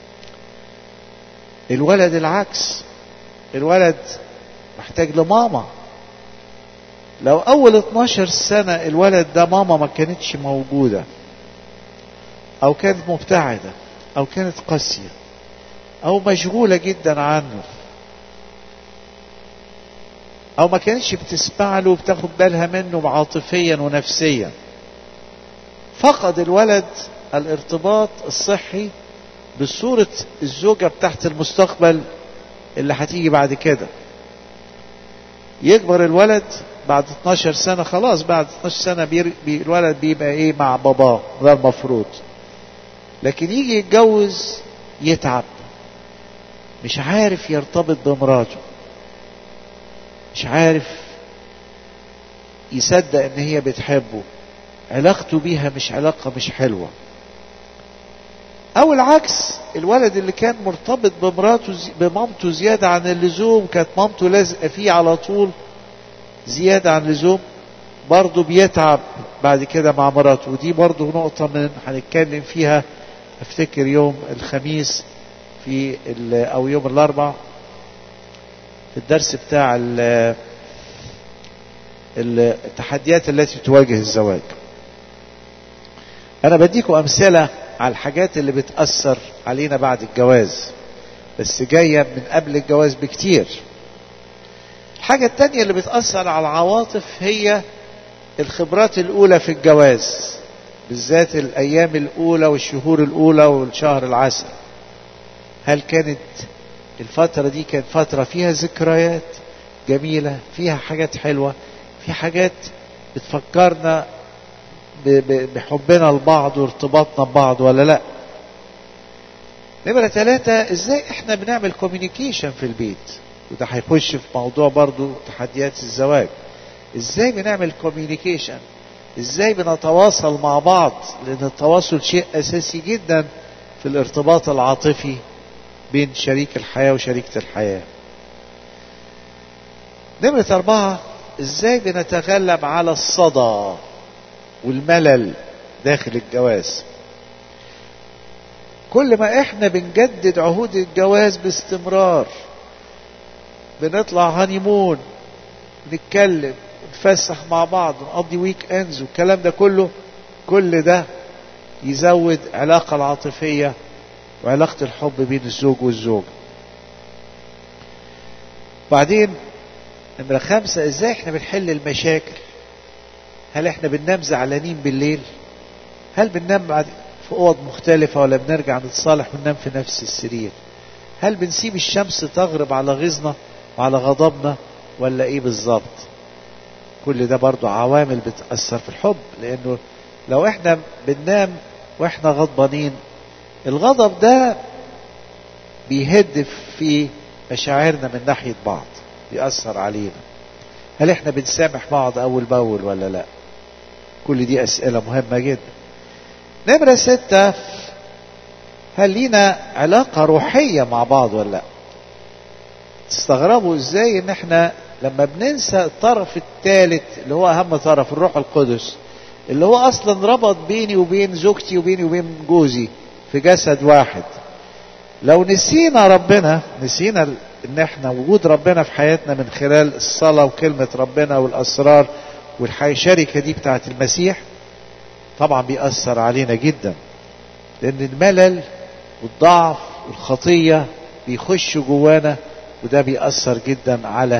الولد العكس، الولد محتاج لماما. لو اول اتناشر سنة الولد ده ماما ما كانتش موجودة، او كانت مبتعدة، او كانت قاسية، او مشغولة جدا عنه، او ما كانتش بتسمع له وبتاخد بالها منه عاطفيا ونفسيا، فقد الولد الارتباط الصحي بصورة الزوجة بتاعت المستقبل اللي هتيجي بعد كده. يكبر الولد بعد اتناشر سنة، خلاص بعد اتناشر سنة بي بي الولد بيبقى ايه مع باباه، ده المفروض. لكن يجي يتجوز يتعب، مش عارف يرتبط بمراته، مش عارف يصدق ان هي بتحبه، علاقته بيها مش علاقة مش حلوة. او العكس، الولد اللي كان مرتبط بمراته بمامته زيادة عن اللزوم، كانت مامته لازقة فيه على طول زيادة عن اللزوم، برضه بيتعب بعد كده مع مراته. ودي برضه نقطة من هنتكلم فيها افتكر يوم الخميس في او يوم الاربع في الدرس بتاع التحديات التي تواجه الزواج. انا بديكم امثلة على الحاجات اللي بتأثر علينا بعد الجواز، بس جاية من قبل الجواز بكتير. الحاجة التانية اللي بتأثر على العواطف هي الخبرات الاولى في الجواز، بالذات الايام الاولى والشهور الاولى والشهر العسل. هل كانت الفترة دي كانت فترة فيها ذكريات جميلة، فيها حاجات حلوة، في حاجات بتفكرنا بحبنا لبعض وارتباطنا ببعض ولا لا؟ نمرة ثلاثة، ازاي احنا بنعمل كوميونيكيشن في البيت، وده هيخش في موضوع برضو تحديات الزواج. ازاي بنعمل كوميونيكيشن، ازاي بنتواصل مع بعض، لان التواصل شيء اساسي جدا في الارتباط العاطفي بين شريك الحياة وشريكة الحياة. نمرة أربعة، ازاي بنتغلب على الصدى والملل داخل الجواز. كل ما احنا بنجدد عهود الجواز باستمرار، بنطلع هانيمون، نتكلم، نتفسح مع بعض، نقضي ويك اندز والكلام ده كله، كل ده يزود علاقة العاطفية وعلاقة الحب بين الزوج والزوجة. بعدين نمرة خمسة، ازاي احنا بنحل المشاكل. هل احنا بننام زعلانين بالليل؟ هل بننام بعد في اوض مختلفة، ولا بنرجع نتصالح وننام في نفس السرير؟ هل بنسيب الشمس تغرب على غيظنا وعلى غضبنا، ولا ايه بالظبط؟ كل ده برضو عوامل بتأثر في الحب، لانه لو احنا بننام واحنا غضبانين، الغضب ده بيهدف في مشاعرنا من ناحية بعض، بيأثر علينا؟ هل احنا بنسامح بعض اول باول ولا لا؟ كل دي اسئلة مهمة جدا. نمرة ستة، هل لينا علاقة روحية مع بعض ولا لا؟ تستغربوا ازاي ان احنا لما بننسى الطرف الثالث اللي هو اهم طرف، الروح القدس، اللي هو اصلا ربط بيني وبين زوجتي وبيني وبين جوزي في جسد واحد. لو نسينا ربنا، نسينا ان احنا وجود ربنا في حياتنا من خلال الصلاة وكلمة ربنا والاسرار والشركة دي بتاعت المسيح، طبعا بيأثر علينا جدا، لان الملل والضعف والخطية بيخشوا جوانا، وده بيأثر جدا على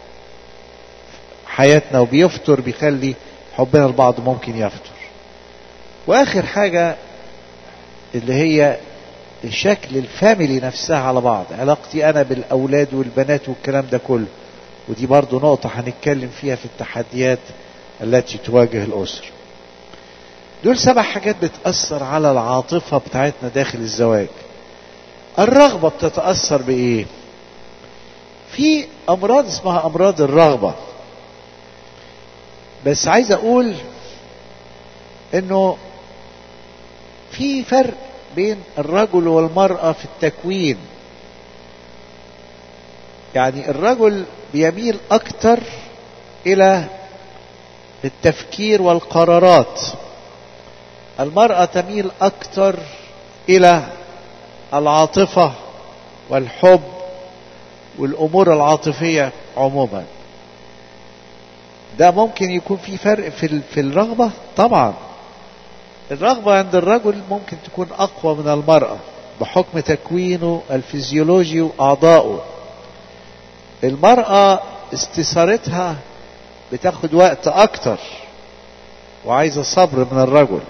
حياتنا وبيفتر، بيخلي حبنا لبعض ممكن يفتر. واخر حاجة اللي هي الشكل الفاميلي نفسها على بعض، علاقتي انا بالاولاد والبنات والكلام ده كله، ودي برضو نقطة هنتكلم فيها في التحديات التي تواجه الاسر. دول سبع حاجات بتأثر على العاطفة بتاعتنا داخل الزواج. الرغبة بتتأثر بايه؟ في امراض اسمها امراض الرغبة، بس عايز اقول انه في فرق بين الرجل والمرأة في التكوين. يعني الرجل بيميل اكتر الى التفكير والقرارات، المرأة تميل اكتر الى العاطفة والحب والامور العاطفية عموما. ده ممكن يكون في فرق في في الرغبة. طبعا الرغبة عند الرجل ممكن تكون اقوى من المرأة بحكم تكوينه الفيزيولوجي واعضائه. المرأة استثارتها بتاخد وقت اكتر وعايزة صبر من الرجل.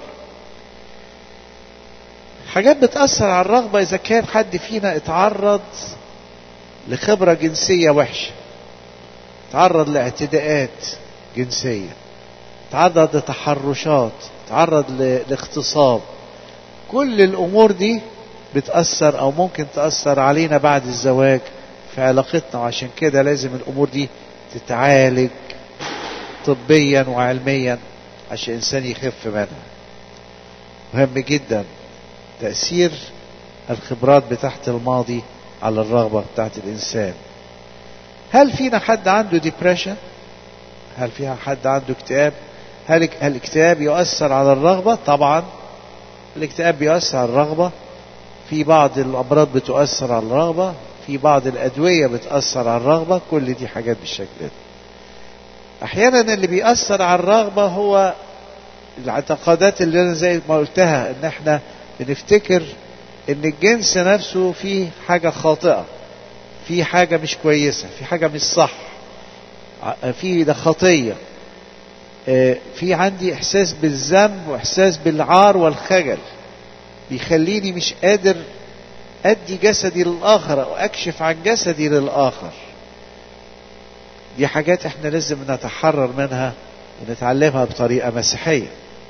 حاجات بتأثر على الرغبة، اذا كان حد فينا اتعرض لخبرة جنسية وحشة، تعرض لاعتداءات جنسية، تعرض لتحرشات، تعرض لاغتصاب، كل الامور دي بتأثر او ممكن تأثر علينا بعد الزواج في علاقتنا. وعشان كده لازم الامور دي تتعالج طبيا وعلميا عشان الانسان يخف منها. مهم جدا تأثير الخبرات بتاعت الماضي على الرغبة بتاعت الانسان. هل فينا حد عنده ديبريشن؟ هل فيها حد عنده اكتئاب؟ هل الاكتئاب يؤثر على الرغبة؟ طبعا الاكتئاب بيؤثر على الرغبة. في بعض الامراض بتؤثر على الرغبة، في بعض الادوية بتأثر على الرغبة، كل دي حاجات بالشكل ده. احيانا اللي بيأثر على الرغبة هو الاعتقادات اللي انا زي ما قلتها، ان احنا بنفتكر ان الجنس نفسه فيه حاجة خاطئة، في حاجة مش كويسة، في حاجة مش صح، في ده خطية، في عندي احساس بالذنب واحساس بالعار والخجل بيخليني مش قادر ادي جسدي للاخر او اكشف عن جسدي للاخر. دي حاجات احنا لازم نتحرر منها ونتعلمها بطريقة مسيحية.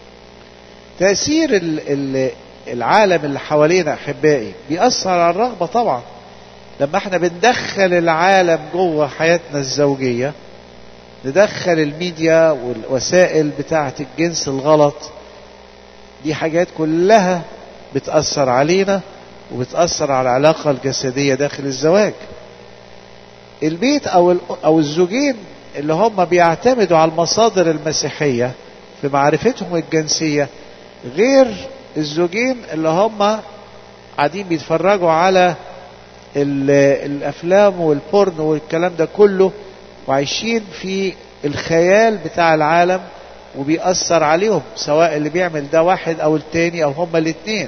تأثير العالم اللي حوالينا احبائي بيأثر على الرغبة طبعا. لما احنا بندخل العالم جوه حياتنا الزوجية، ندخل الميديا والوسائل بتاعة الجنس الغلط، دي حاجات كلها بتأثر علينا وبتأثر على العلاقة الجسدية داخل الزواج. البيت او او الزوجين اللي هم بيعتمدوا على المصادر المسيحية في معرفتهم الجنسية غير الزوجين اللي هم قاعدين بيتفرجوا على الافلام والبورن والكلام ده كله وعايشين في الخيال بتاع العالم، وبيأثر عليهم سواء اللي بيعمل ده واحد او التاني او هما الاتنين.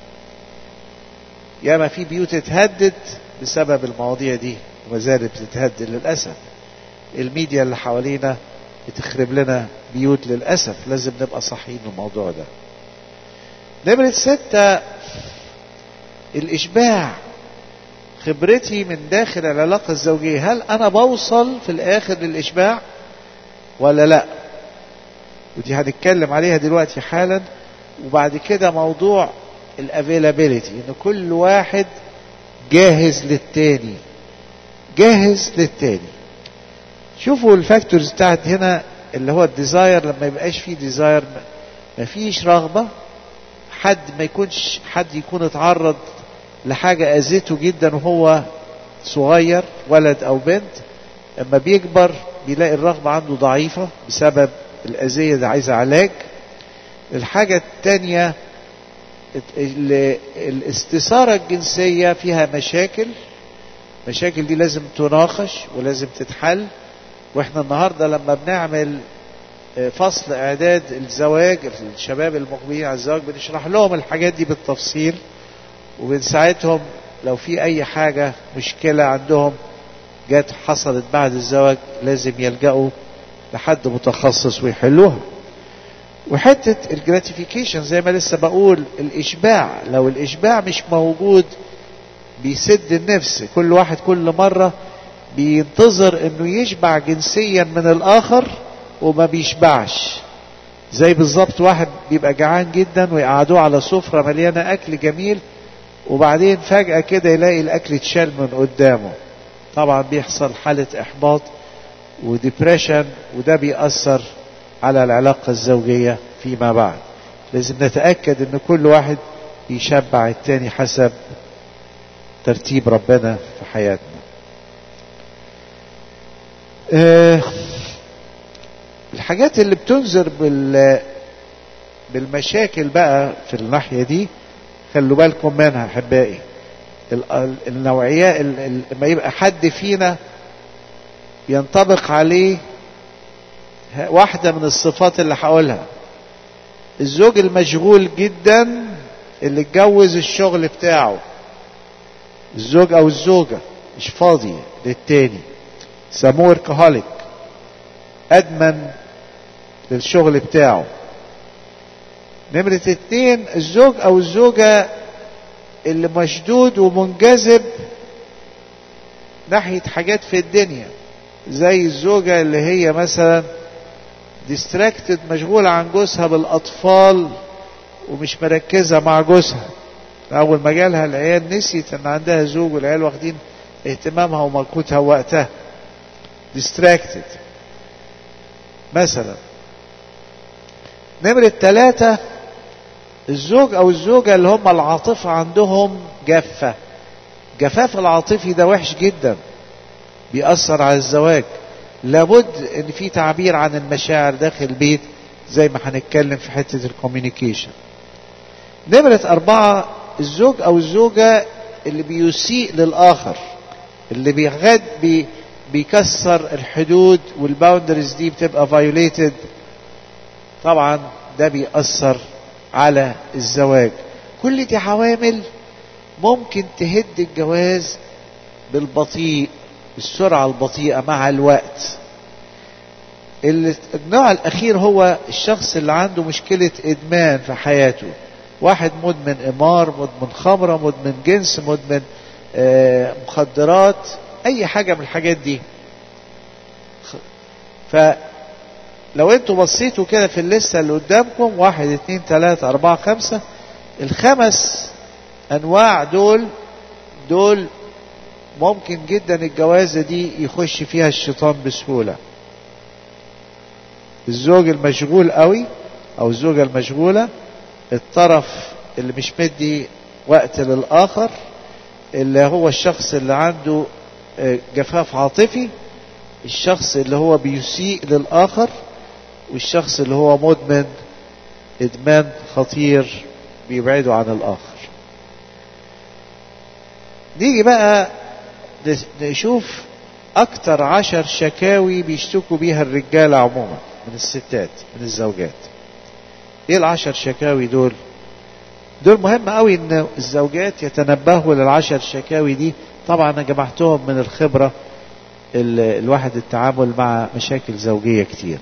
ياما في بيوت اتهدد بسبب المواضيع دي وما زالت بتتهدد للأسف. الميديا اللي حوالينا بتخرب لنا بيوت للأسف، لازم نبقى صحيين الموضوع ده. نمرة ستة، الإشباع. خبرتي من داخل العلاقة الزوجية، هل أنا بوصل في الآخر للإشباع ولا لا؟ ودي هنتكلم عليها دلوقتي حالا. وبعد كده موضوع الافيلابيليتي، ان كل واحد جاهز للتاني، جاهز للتاني. شوفوا الفاكتورز بتاعت هنا اللي هو الديزاير. لما يبقاش فيه ديزاير، ما فيش رغبة. حد ما يكونش حد يكون اتعرض لحاجة أذيته جدا وهو صغير، ولد أو بنت، لما بيكبر بيلاقي الرغبة عنده ضعيفة بسبب الأذية دي، عايزة علاج. الحاجة التانية الاستثارة الجنسية فيها مشاكل. مشاكل دي لازم تناقش ولازم تتحل. واحنا النهاردة لما بنعمل فصل اعداد الزواج، الشباب المقبلين على الزواج، بنشرح لهم الحاجات دي بالتفصيل، وبنساعدهم لو في اي حاجة مشكلة عندهم جات حصلت بعد الزواج لازم يلجأوا لحد متخصص ويحلوها. وحتة الجراتيفيكيشن زي ما لسه بقول، الاشباع، لو الاشباع مش موجود بيسد النفس. كل واحد كل مرة بينتظر انه يشبع جنسيا من الاخر وما بيشبعش. زي بالظبط واحد بيبقى جعان جدا ويقعدوه على سفرة مليانة اكل جميل، وبعدين فجأة كده يلاقي الاكل اتشال من قدامه. طبعا بيحصل حالة احباط وديبريشن، وده بيأثر على العلاقة الزوجية فيما بعد. لازم نتأكد ان كل واحد بيشبع التاني حسب ترتيب ربنا في حياتنا. أه الحاجات اللي بتنذر بال بالمشاكل بقى في الناحية دي، خلوا بالكم منها احبائي. النوعية لما يبقى حد فينا ينطبق عليه واحدة من الصفات اللي هقولها: الزوج المشغول جدا اللي اتجوز الشغل بتاعه. الزوج او الزوجة مش فاضي للتاني، سموه وركهوليك، ادمن للشغل بتاعه. نمرة اتنين، الزوج او الزوجة اللي مشدود ومنجذب ناحية حاجات في الدنيا، زي الزوجة اللي هي مثلا ديستراكتد، مشغولة عن جوزها بالاطفال ومش مركزة مع جوزها. اول ما جالها العيال نسيت ان عندها زوج، والعيال واخدين اهتمامها وملكوتها ووقتها. ديستراكتد مثلا. نمرة ثلاثة، الزوج او الزوجة اللي هم العاطفة عندهم جافة. جفاف العاطفي ده وحش جدا، بيأثر على الزواج. لابد ان في تعبير عن المشاعر داخل البيت، زي ما هنتكلم في حتة الكوميونيكيشن. نمرة أربعة، الزوج أو الزوجة اللي بيسيء للآخر، اللي بيغد بي بيكسر الحدود، والباوندرز دي بتبقى فايوليتد. طبعا ده بيأثر على الزواج. كل دي عوامل ممكن تهد الجواز بالبطيء، بالسرعة البطيئة مع الوقت. النوع الأخير هو الشخص اللي عنده مشكلة إدمان في حياته. واحد مدمن قمار، مدمن خمرة، مدمن جنس، مدمن آه مخدرات، أي حاجة من الحاجات دي. فلو انتوا بصيتوا كده في الليستة اللي قدامكم، واحد اتنين تلاتة أربعة خمسة، الخمس أنواع دول دول ممكن جدا الجوازة دي يخش فيها الشيطان بسهولة. الزوج المشغول قوي أو الزوجة المشغولة، الطرف اللي مش مدي وقت للآخر، اللي هو الشخص اللي عنده جفاف عاطفي، الشخص اللي هو بيسيء للآخر، والشخص اللي هو مدمن إدمان خطير بيبعده عن الآخر. نيجي بقى نشوف أكتر عشر شكاوي بيشتكوا بيها الرجالة عموما من الستات، من الزوجات. ايه العشر شكاوي دول؟ دول مهم قوي ان الزوجات يتنبهوا للعشر شكاوي دي. طبعا انا جمعتهم من الخبرة الواحد التعامل مع مشاكل زوجية كتير.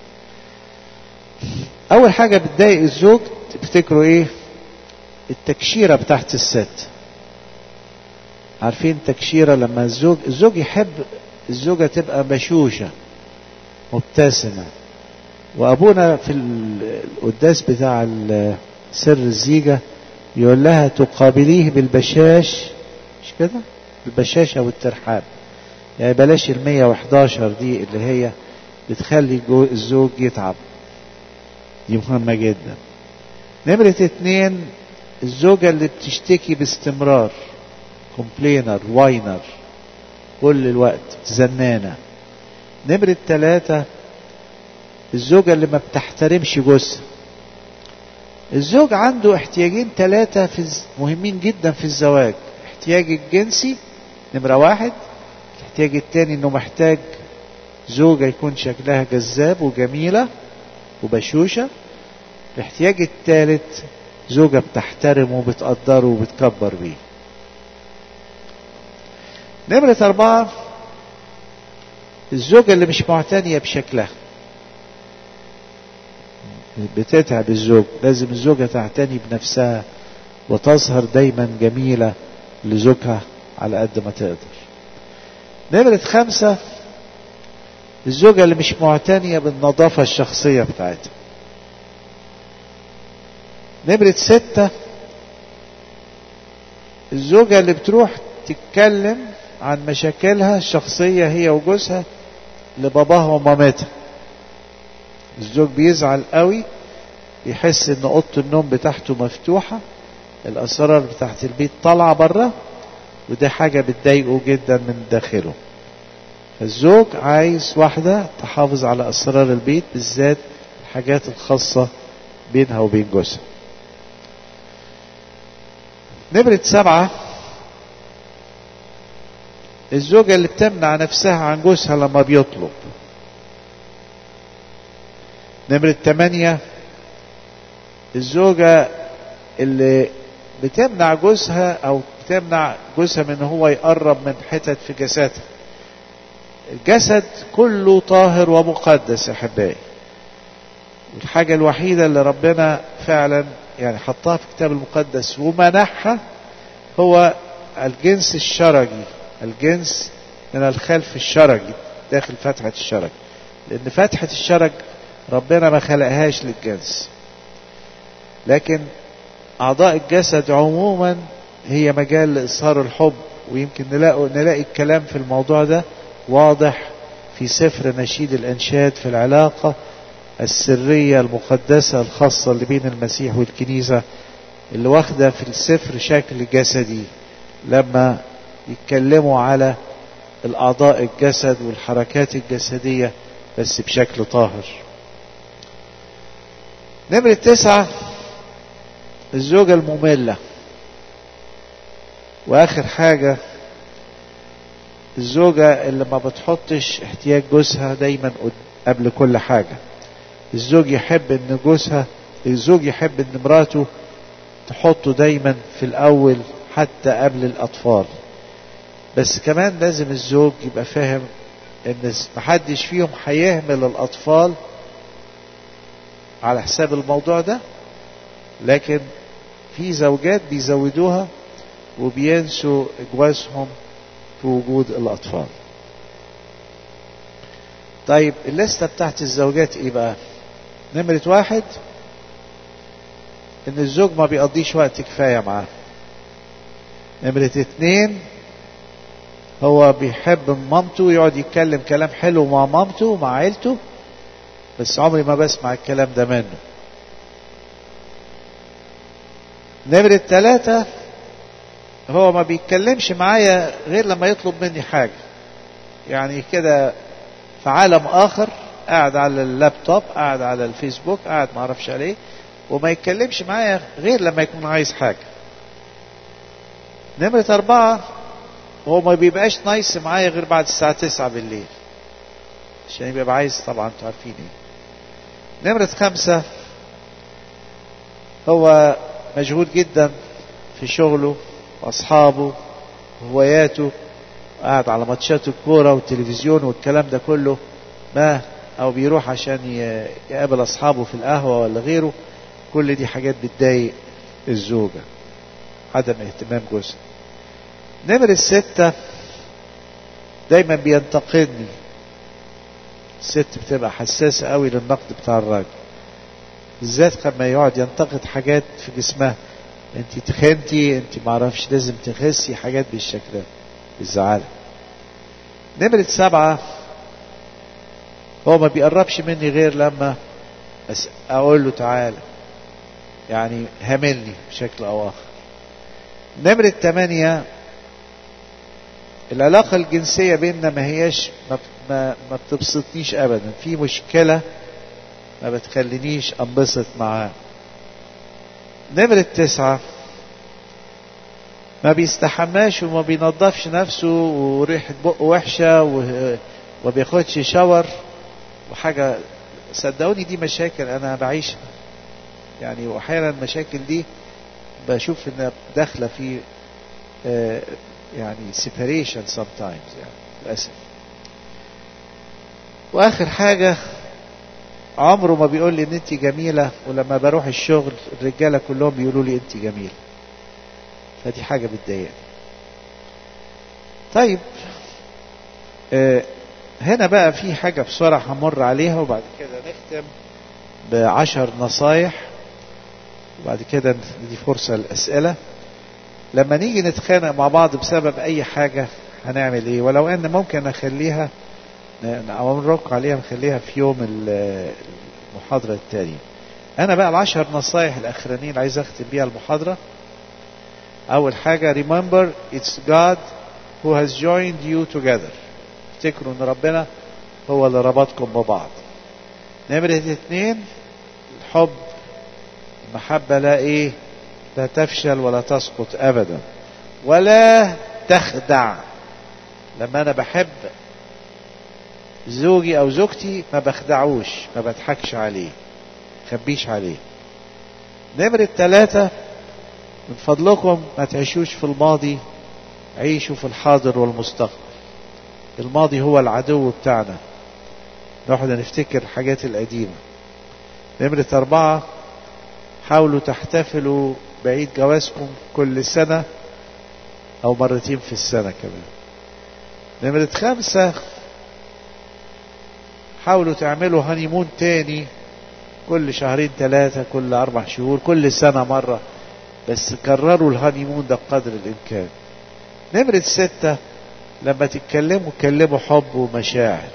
اول حاجة بتضايق الزوج، تفتكروا ايه؟ التكشيرة بتاعت الست. عارفين تكشيرة؟ لما الزوج الزوج يحب الزوجة تبقى بشوشة مبتسمة. وابونا في القداس بتاع سر الزيجة يقول لها تقابليه بالبشاش، مش كده؟ البشاشة والترحاب. يعني بلاش المية وحداشر دي اللي هي بتخلي الزوج يتعب، دي مهمة جدا. نمرة اتنين الزوجة اللي بتشتكي باستمرار، كومبلينر واينر كل الوقت، زنانة. نمرة تلاتة الزوجة اللي ما بتحترمش جوزها. الزوج عنده احتياجين ثلاثة في مهمين جدا في الزواج: احتياج الجنسي نمرة واحد، الاحتياج التاني انه محتاج زوجة يكون شكلها جذاب وجميلة وبشوشة، الاحتياج الثالث زوجة بتحترمه وبتقدره وبتكبر بيه. نمرة أربعة الزوجة اللي مش معتنية بشكلها، بتتعب الزوج. لازم الزوجة تعتني بنفسها وتظهر دايما جميلة لزوجها على قد ما تقدر. نمرة خمسة الزوجة اللي مش معتنية بالنظافة الشخصية بتاعتها. نمرة ستة الزوجة اللي بتروح تتكلم عن مشاكلها الشخصية هي وجوزها لباباها ومامتها. الزوج بيزعل قوي، يحس ان اوضه النوم بتاعته مفتوحة، الاسرار بتاعت البيت طالعة بره، وده حاجة بتضايقه جدا من داخله. الزوج عايز واحدة تحافظ على اسرار البيت، بالذات الحاجات الخاصة بينها وبين جوزها. نمرة سبعة الزوجة اللي بتمنع نفسها عن جوزها لما بيطلب. نمرة ثمانية الزوجة اللي بتمنع جوزها او بتمنع جوزها من هو يقرب من حتت في جسدها. الجسد كله طاهر ومقدس يا احبائي، الحاجة الوحيدة اللي ربنا فعلا يعني حطها في الكتاب المقدس ومنحها هو الجنس الشرجي، الجنس من الخلف الشرجي داخل فتحة الشرج، لأن فتحة الشرج ربنا ما خلقهاش للجنس، لكن أعضاء الجسد عموما هي مجال لإظهار الحب. ويمكن نلاقي, نلاقي الكلام في الموضوع ده واضح في سفر نشيد الأنشاد في العلاقة السرية المقدسة الخاصة اللي بين المسيح والكنيسة، اللي واخدة في السفر شكل جسدي لما يتكلموا على الأعضاء الجسد والحركات الجسدية بس بشكل طاهر. نمرة تسعة الزوجة المملة. وآخر حاجة الزوجة اللي ما بتحطش احتياج جوزها دايما قبل كل حاجة. الزوج يحب ان جوزها الزوج يحب ان مراته تحطه دايما في الاول حتى قبل الاطفال. بس كمان لازم الزوج يبقى فاهم ان محدش فيهم هيهمل الاطفال على حساب الموضوع ده، لكن في زوجات بيزودوها وبينسوا جوازهم في وجود الاطفال. طيب الليستة بتاعت الزوجات ايه بقى؟ نمرة واحد ان الزوج ما بيقضيش وقت كفاية معاه. نمرة اتنين هو بيحب مامته، يقعد يتكلم كلام حلو مع مامته ومع عيلته، بس عمري ما بسمع الكلام ده منه. نمرة ثلاثة هو ما بيتكلمش معايا غير لما يطلب مني حاجة، يعني كده في عالم آخر، قاعد على اللابتوب، قاعد على الفيسبوك، قاعد ما اعرفش عليه، وما يتكلمش معايا غير لما يكون عايز حاجة. نمرة أربعة هو ما بيبقاش نايس معايا غير بعد الساعة تسعة بالليل، عشان يبقى عايز، طبعا انتوا عارفين ايه. نمرة خمسة هو مشغول جدا في شغله واصحابه وهواياته، قاعد على ماتشات الكورة والتلفزيون والكلام ده كله، ما او بيروح عشان يقابل اصحابه في القهوة ولا غيره. كل دي حاجات بتضايق الزوجة، عدم اهتمام جوزها. نمرة ستة دايما بينتقدني. الست بتبقى حساسة قوي للنقد بتاع الراجل، بالذات لما يقعد ينتقد حاجات في جسمها، انت تخنتي، انت معرفش لازم تخسي، حاجات بالشكل ده بيزعلها. نمرة سبعة، هو ما بيقربش مني غير لما اقول له تعالى، يعني هاملني بشكل او اخر. نمرة ثمانية، العلاقة الجنسية بيننا ما هياش ما, ما, ما بتبسطنيش ابدا، في مشكلة ما بتخلينيش انبسط معاه. نمرة تسعة، ما بيستحماش وما بينظفش نفسه وريحة بقه وحشة وما بياخدش شاور وحاجة. صدقوني دي مشاكل انا بعيشها يعني، واحيانا المشاكل دي بشوف انها داخله في آه يعني separation sometimes يعني للاسف. واخر حاجه، عمره ما بيقول لي ان انت جميله، ولما بروح الشغل الرجاله كلهم بيقولوا لي انت جميله، فدي حاجه بتضايقني. طيب آه هنا بقى في حاجه بسرعه همر عليها وبعد كده نختم بعشر نصايح، وبعد كده ندي فرصة للأسئلة. لما نيجي نتخانق مع بعض بسبب أي حاجة هنعمل إيه؟ ولو أن ممكن أخليها نعرق عليها نخليها في يوم المحاضرة التانية. أنا بقى العشر نصايح الأخرانيين عايز أختم بيها المحاضرة. أول حاجة، remember it's God who has joined you together. افتكروا أن ربنا هو اللي ربطكم ببعض. نمرة اثنين، الحب، المحبة لا ايه لا تفشل ولا تسقط ابدا ولا تخدع. لما انا بحب زوجي او زوجتي ما بخدعوش، ما بضحكش عليه، خبيش عليه. نمرة ثلاثة، من فضلكم ما تعيشوش في الماضي، عيشوا في الحاضر والمستقبل. الماضي هو العدو بتاعنا، نقعد نفتكر الحاجات القديمة. نمرة أربعة، حاولوا تحتفلوا بعيد جوازكم كل سنة أو مرتين في السنة كمان. نمرة خمسة، حاولوا تعملوا هانيمون تاني كل شهرين ثلاثة، كل أربع شهور، كل سنة مرة، بس كرروا الهانيمون ده بقدر الإمكان. نمرة ستة، لما تتكلموا اتكلموا حب ومشاعر.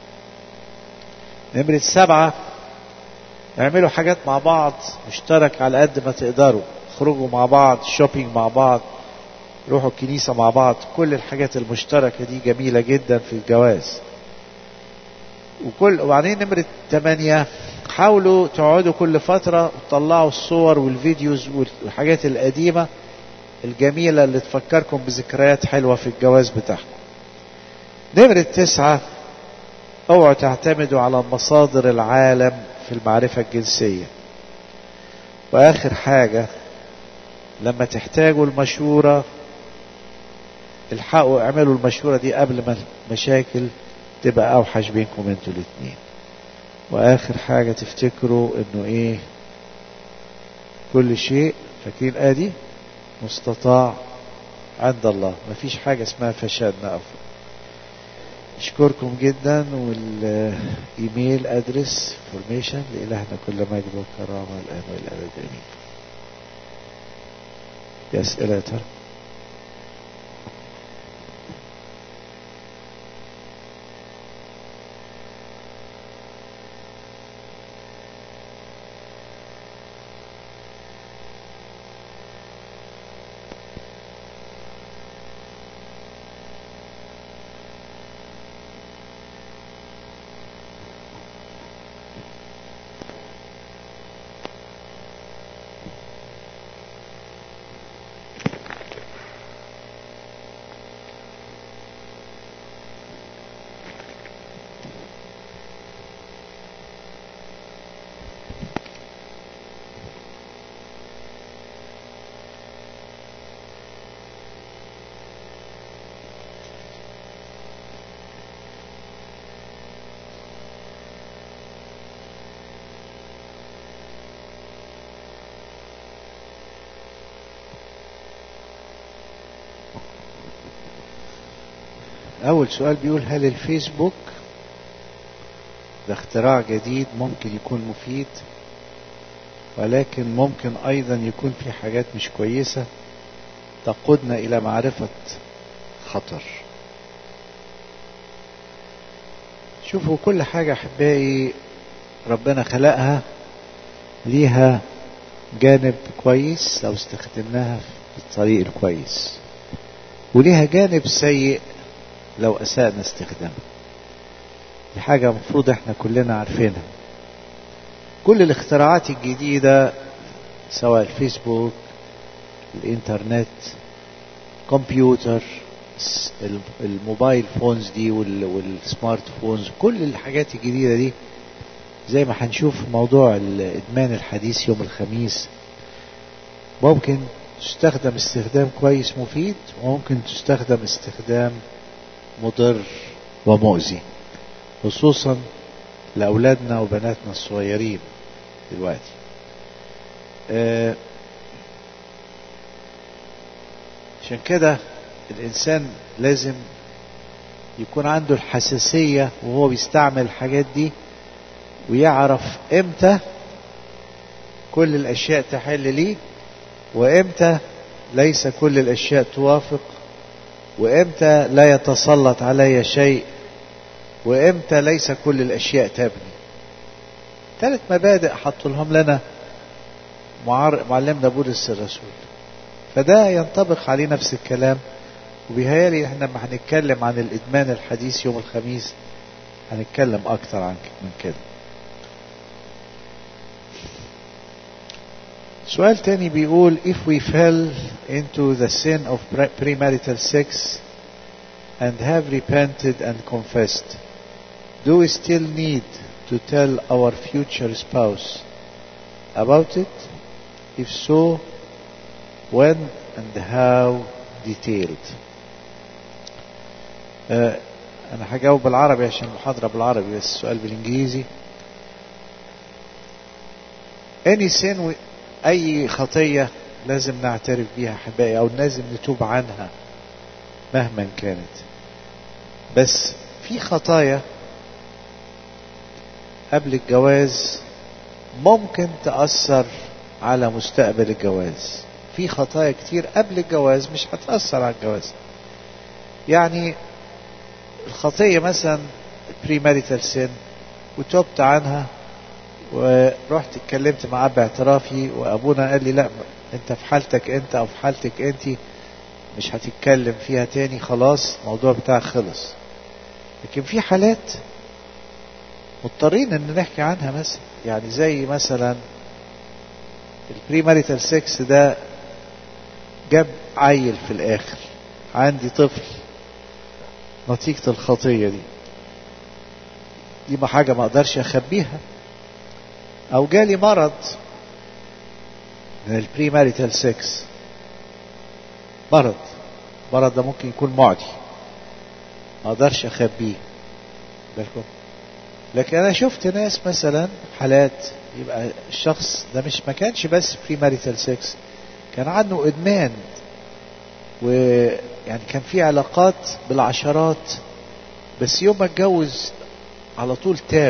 نمرة سبعة، اعملوا حاجات مع بعض مشترك على قد ما تقدروا، خرجوا مع بعض، شوبينج مع بعض، روحوا الكنيسة مع بعض. كل الحاجات المشتركة دي جميلة جدا في الجواز. وكل وبعدين نمرة ثمانية، حاولوا تقعدوا كل فترة وتطلعوا الصور والفيديوز والحاجات القديمة الجميلة اللي تفكركم بذكريات حلوة في الجواز بتاعكم. نمرة تسعة، اوعوا تعتمدوا على مصادر العالم في المعرفة الجنسية. واخر حاجة، لما تحتاجوا المشورة الحقوا اعملوا المشورة دي قبل ما المشاكل تبقى اوحش بينكم انتوا الاتنين. واخر حاجة تفتكروا انه ايه، كل شيء فاكرين ادي مستطاع عند الله، مفيش حاجة اسمها فشلنا او اشكركم جدا. والايميل ادرس فورميشن لإلهنا كل مجد وكرامة الان والابد امين. في اسئلة يا ترى؟ أول سؤال بيقول: هل الفيسبوك ده اختراع جديد ممكن يكون مفيد، ولكن ممكن أيضا يكون في حاجات مش كويسة تقودنا إلى معرفة خطر؟ شوفوا كل حاجة أحبائي ربنا خلقها ليها جانب كويس لو استخدمناها في الطريق الكويس، وليها جانب سيء لو أسأنا استخدامها. دي حاجة مفروض احنا كلنا عارفينها. كل الاختراعات الجديدة سواء الفيسبوك، الانترنت، كمبيوتر، الموبايل فونز دي والسمارت فونز، كل الحاجات الجديدة دي زي ما هنشوف موضوع الإدمان الحديث يوم الخميس، ممكن تستخدم استخدام كويس مفيد، وممكن تستخدم استخدام مضر ومؤذي، خصوصا لأولادنا وبناتنا الصغيرين دلوقتي. آه عشان كده الإنسان لازم يكون عنده الحساسية وهو بيستعمل الحاجات دي، ويعرف امتى كل الأشياء تحل ليه، وامتى ليس كل الأشياء توافق، وامتى لا يتسلط علي شيء، وامتى ليس كل الأشياء تبني. ثلاث مبادئ حطوا لهم لنا معلمنا بولس الرسول، فده ينطبق عليه نفس الكلام. وبيهيالي احنا لما هنتكلم عن الإدمان الحديث يوم الخميس هنتكلم أكتر عن من كده. سؤال تاني بيقول if we fell into the sin of premarital sex and have repented and confessed, do we still need to tell our future spouse about it? If so, when and how detailed? آه أنا هجاوب بالعربي عشان المحاضرة بالعربي، بس السؤال بالإنجليزي. Any sin we أي خطية لازم نعترف بيها أحبائي، أو لازم نتوب عنها مهما كانت. بس في خطايا قبل الجواز ممكن تأثر على مستقبل الجواز. في خطايا كتير قبل الجواز مش هتأثر على الجواز. يعني الخطية مثلا premarital sin وتوبت عنها ورحت اتكلمت مع اب اعترافي، وابونا قال لي لا انت في حالتك انت او في حالتك انت مش هتتكلم فيها تاني، خلاص الموضوع بتاعك خلص. لكن في حالات مضطرين ان نحكي عنها، مثلا يعني زي مثلا البريماريتال سكس ده جاب عيل في الاخر، عندي طفل نتيجة الخطية دي، دي ما حاجة ما اقدرش اخبيها. او جالي مرض من البريماريتال سكس، مرض مرض ده ممكن يكون معدي ما اقدرش اخبيه بالكم. لكن انا شفت ناس مثلا حالات يبقى الشخص ده مش ما كانش بس بريماريتال سكس، كان عنده ادمان، ويعني كان في علاقات بالعشرات، بس يوم ما اتجوز على طول تاب،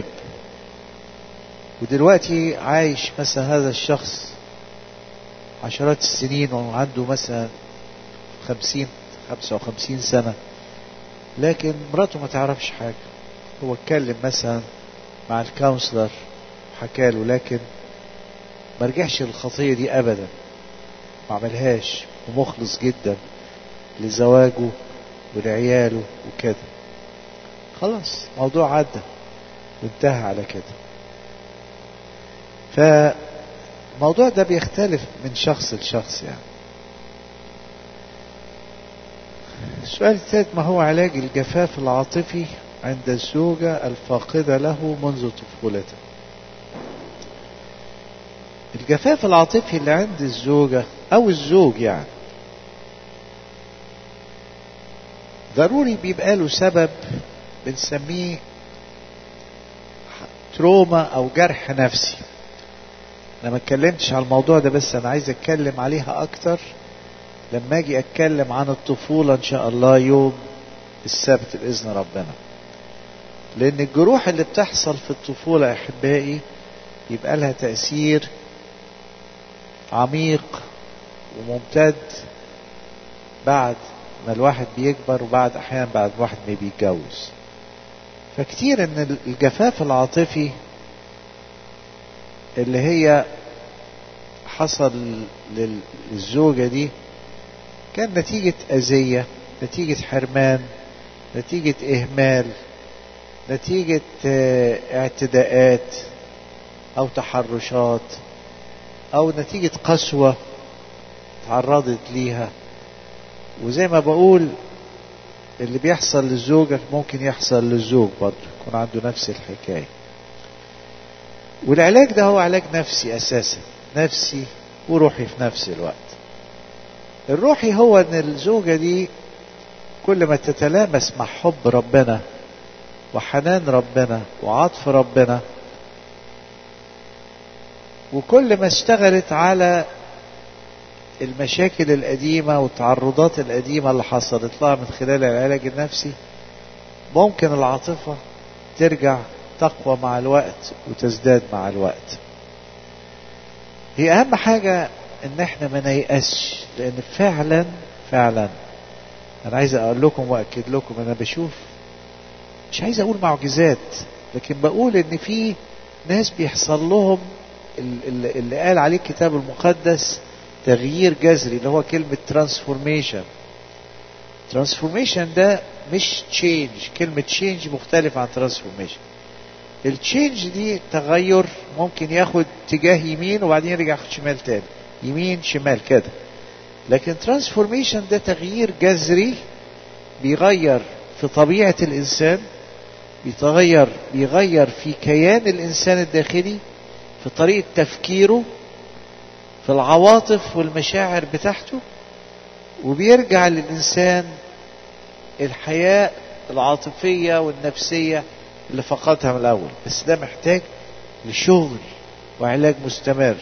ودلوقتي عايش مثلا هذا الشخص عشرات السنين وعنده مثلا خمسين خمسة وخمسين سنة، لكن مراته ما تعرفش حاجة. هو اتكلم مثلا مع الكونسلر حكاله، لكن ما رجعش للخطية دي أبدا، ما عملهاش، ومخلص جدا لزواجه ولعياله وكده. خلاص موضوع عدى وانتهى على كده. فالموضوع ده بيختلف من شخص لشخص. يعني السؤال الثالث: ما هو علاج الجفاف العاطفي عند الزوجة الفاقدة له منذ طفولته؟ الجفاف العاطفي اللي عند الزوجة أو الزوج يعني ضروري بيبقى له سبب بنسميه تروما أو جرح نفسي. أنا ما اتكلمتش على الموضوع ده، بس أنا عايز أتكلم عليها أكتر لما أجي أتكلم عن الطفولة إن شاء الله يوم السبت بإذن ربنا. لأن الجروح اللي بتحصل في الطفولة أحبائي يبقى لها تأثير عميق وممتد بعد ما الواحد بيكبر، وبعد أحيانا بعد الواحد ما بيتجوز. فكتير ان الجفاف العاطفي اللي هي حصل للزوجة دي كان نتيجة أذية، نتيجة حرمان، نتيجة إهمال، نتيجة اعتداءات أو تحرشات، أو نتيجة قسوة تعرضت ليها. وزي ما بقول اللي بيحصل للزوجة ممكن يحصل للزوج برضه، يكون عنده نفس الحكاية. والعلاج ده هو علاج نفسي أساسا، نفسي وروحي في نفس الوقت. الروحي هو ان الزوجة دي كل ما تتلامس مع حب ربنا وحنان ربنا وعطف ربنا، وكل ما اشتغلت على المشاكل القديمة والتعرضات القديمة اللي حصلت لها من خلال العلاج النفسي، ممكن العاطفة ترجع تقوى مع الوقت وتزداد مع الوقت. هي أهم حاجة إن احنا ما نيأسش، لأن فعلا فعلا أنا عايز أقول لكم وأكد لكم، أنا بشوف، مش عايز أقول معجزات، لكن بقول إن في ناس بيحصل لهم اللي قال عليه الكتاب المقدس تغيير جذري، اللي هو كلمة ترانسفورميشن. ترانسفورميشن ده مش تشينج، كلمة تشينج مختلف عن ترانسفورميشن. التشينج دي تغير ممكن ياخد اتجاه يمين وبعدين يرجع ياخد شمال تاني، يمين شمال كده. لكن ترانسفورميشن ده تغيير جذري، بيغير في طبيعة الإنسان، بيتغير بيغير في كيان الإنسان الداخلي، في طريقة تفكيره، في العواطف والمشاعر بتاعته، وبيرجع للإنسان الحياة العاطفية والنفسية اللي فقدها من الأول. بس ده محتاج لشغل وعلاج مستمر.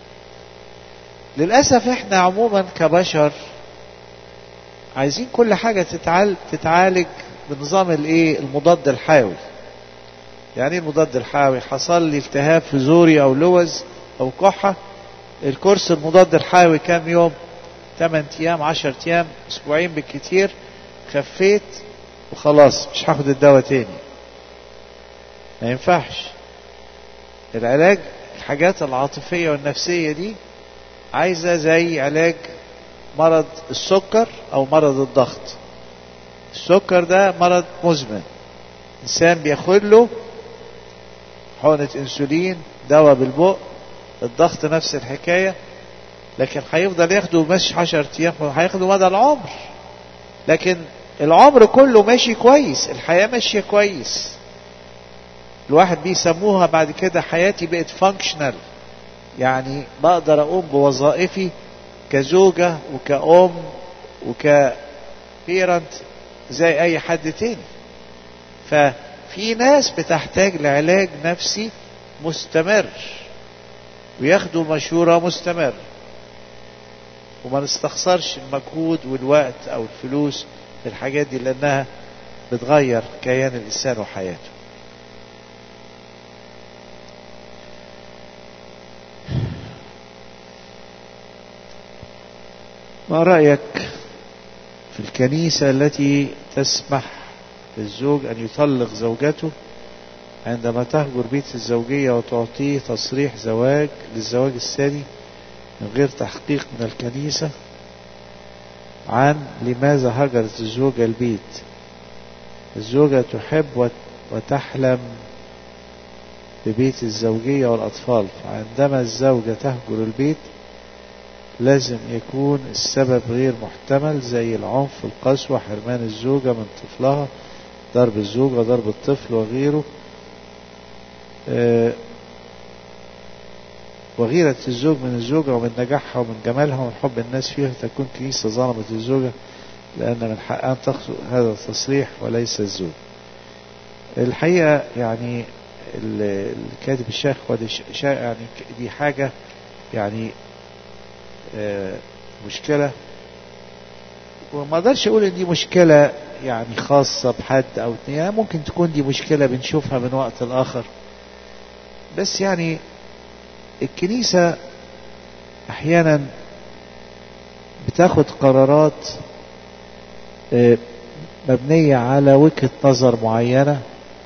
للأسف احنا عموما كبشر عايزين كل حاجة تتعالج, تتعالج بنظام الايه المضاد الحيوي. يعني ايه المضاد الحيوي؟ حصل لي التهاب في زوري او لوز او كحة، الكورس المضاد الحيوي كام يوم؟ ثمانية ايام، عشرة ايام، اسبوعين بالكتير، خفيت وخلاص مش هاخد الدواء تاني. ما ينفعش. العلاج الحاجات العاطفية والنفسية دي عايزة زي علاج مرض السكر او مرض الضغط. السكر ده مرض مزمن، انسان بياخد له حقنة انسولين، دواء بالبق. الضغط نفس الحكاية، لكن هيفضل ياخده مش عشر ايام، هياخده مدى العمر. لكن العمر كله ماشي كويس، الحياة ماشية كويس. الواحد بيسموها بعد كده حياتي بقت فانكشنال، يعني بقدر اقوم بوظائفي كزوجة وكأم وكبيرنت زي اي حد تاني. ففي ناس بتحتاج لعلاج نفسي مستمر وياخدوا مشورة مستمر، وما نستخسرش المجهود والوقت او الفلوس في الحاجات دي، لانها بتغير كيان الانسان وحياته. ما رأيك في الكنيسة التي تسمح للزوج أن يطلق زوجته عندما تهجر بيت الزوجية وتعطيه تصريح زواج للزواج الثاني من غير تحقيق من الكنيسة عن لماذا هجرت الزوجة البيت؟ الزوجة تحب وتحلم ببيت الزوجية والأطفال، فعندما الزوجة تهجر البيت لازم يكون السبب غير محتمل، زي العنف، القسوة، حرمان الزوجة من طفلها، ضرب الزوجة، ضرب الطفل وغيره. أه وغيرة الزوج من الزوجة ومن نجاحها ومن جمالها ومن حب الناس فيها، تكون كنيسة ظلمت الزوجة لأن من حقها أن تقصد هذا التصريح وليس الزوج. الحقيقة يعني الكاتب الشيخ يعني دي حاجة يعني أه مشكلة، وما اقدرش اقول ان دي مشكلة يعني خاصة بحد او اتنين، يعني ممكن تكون دي مشكلة بنشوفها من وقت الاخر. بس يعني الكنيسة احيانا بتاخد قرارات مبنية على وجهة نظر معينة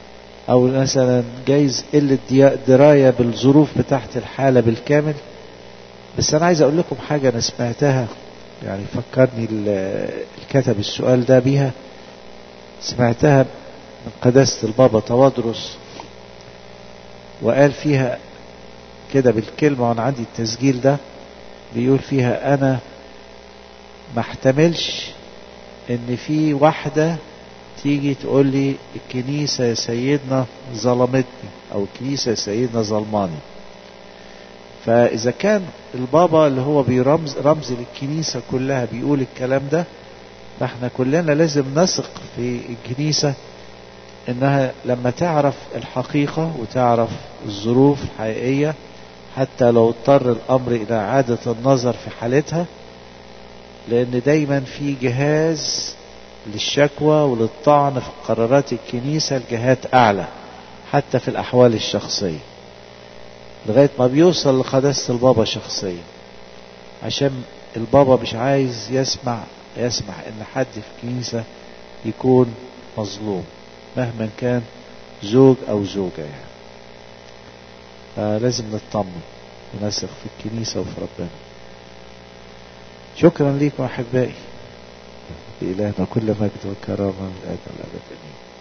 او مثلا جايز قلة دراية بالظروف بتاعت الحالة بالكامل. بس انا عايز اقول لكم حاجة انا سمعتها، يعني فكرني الكتب السؤال ده بيها، سمعتها من قداسة البابا توادرس، وقال فيها كده بالكلمة، وانا عندي التسجيل ده، بيقول فيها: انا ما احتملش ان في واحدة تيجي تقول لي الكنيسة يا سيدنا ظلمتني، او الكنيسة يا سيدنا ظلماني. فاذا كان البابا اللي هو بيرمز رمز للكنيسة كلها بيقول الكلام ده، فاحنا كلنا لازم نثق في الكنيسة انها لما تعرف الحقيقة وتعرف الظروف الحقيقية، حتى لو اضطر الامر الى اعادة النظر في حالتها، لان دايما في جهاز للشكوى وللطعن في قرارات الكنيسة الجهات اعلى حتى في الاحوال الشخصية، لغاية ما بيوصل لقداسة البابا شخصيا، عشان البابا مش عايز يسمع يسمح ان حد في الكنيسة يكون مظلوم مهما كان زوج او زوجة يعني. فلازم نطمن ونثق في الكنيسة وفي ربنا. شكرا لكم احبائي، لإلهنا كل مجد وكرامة من الآن والأبد.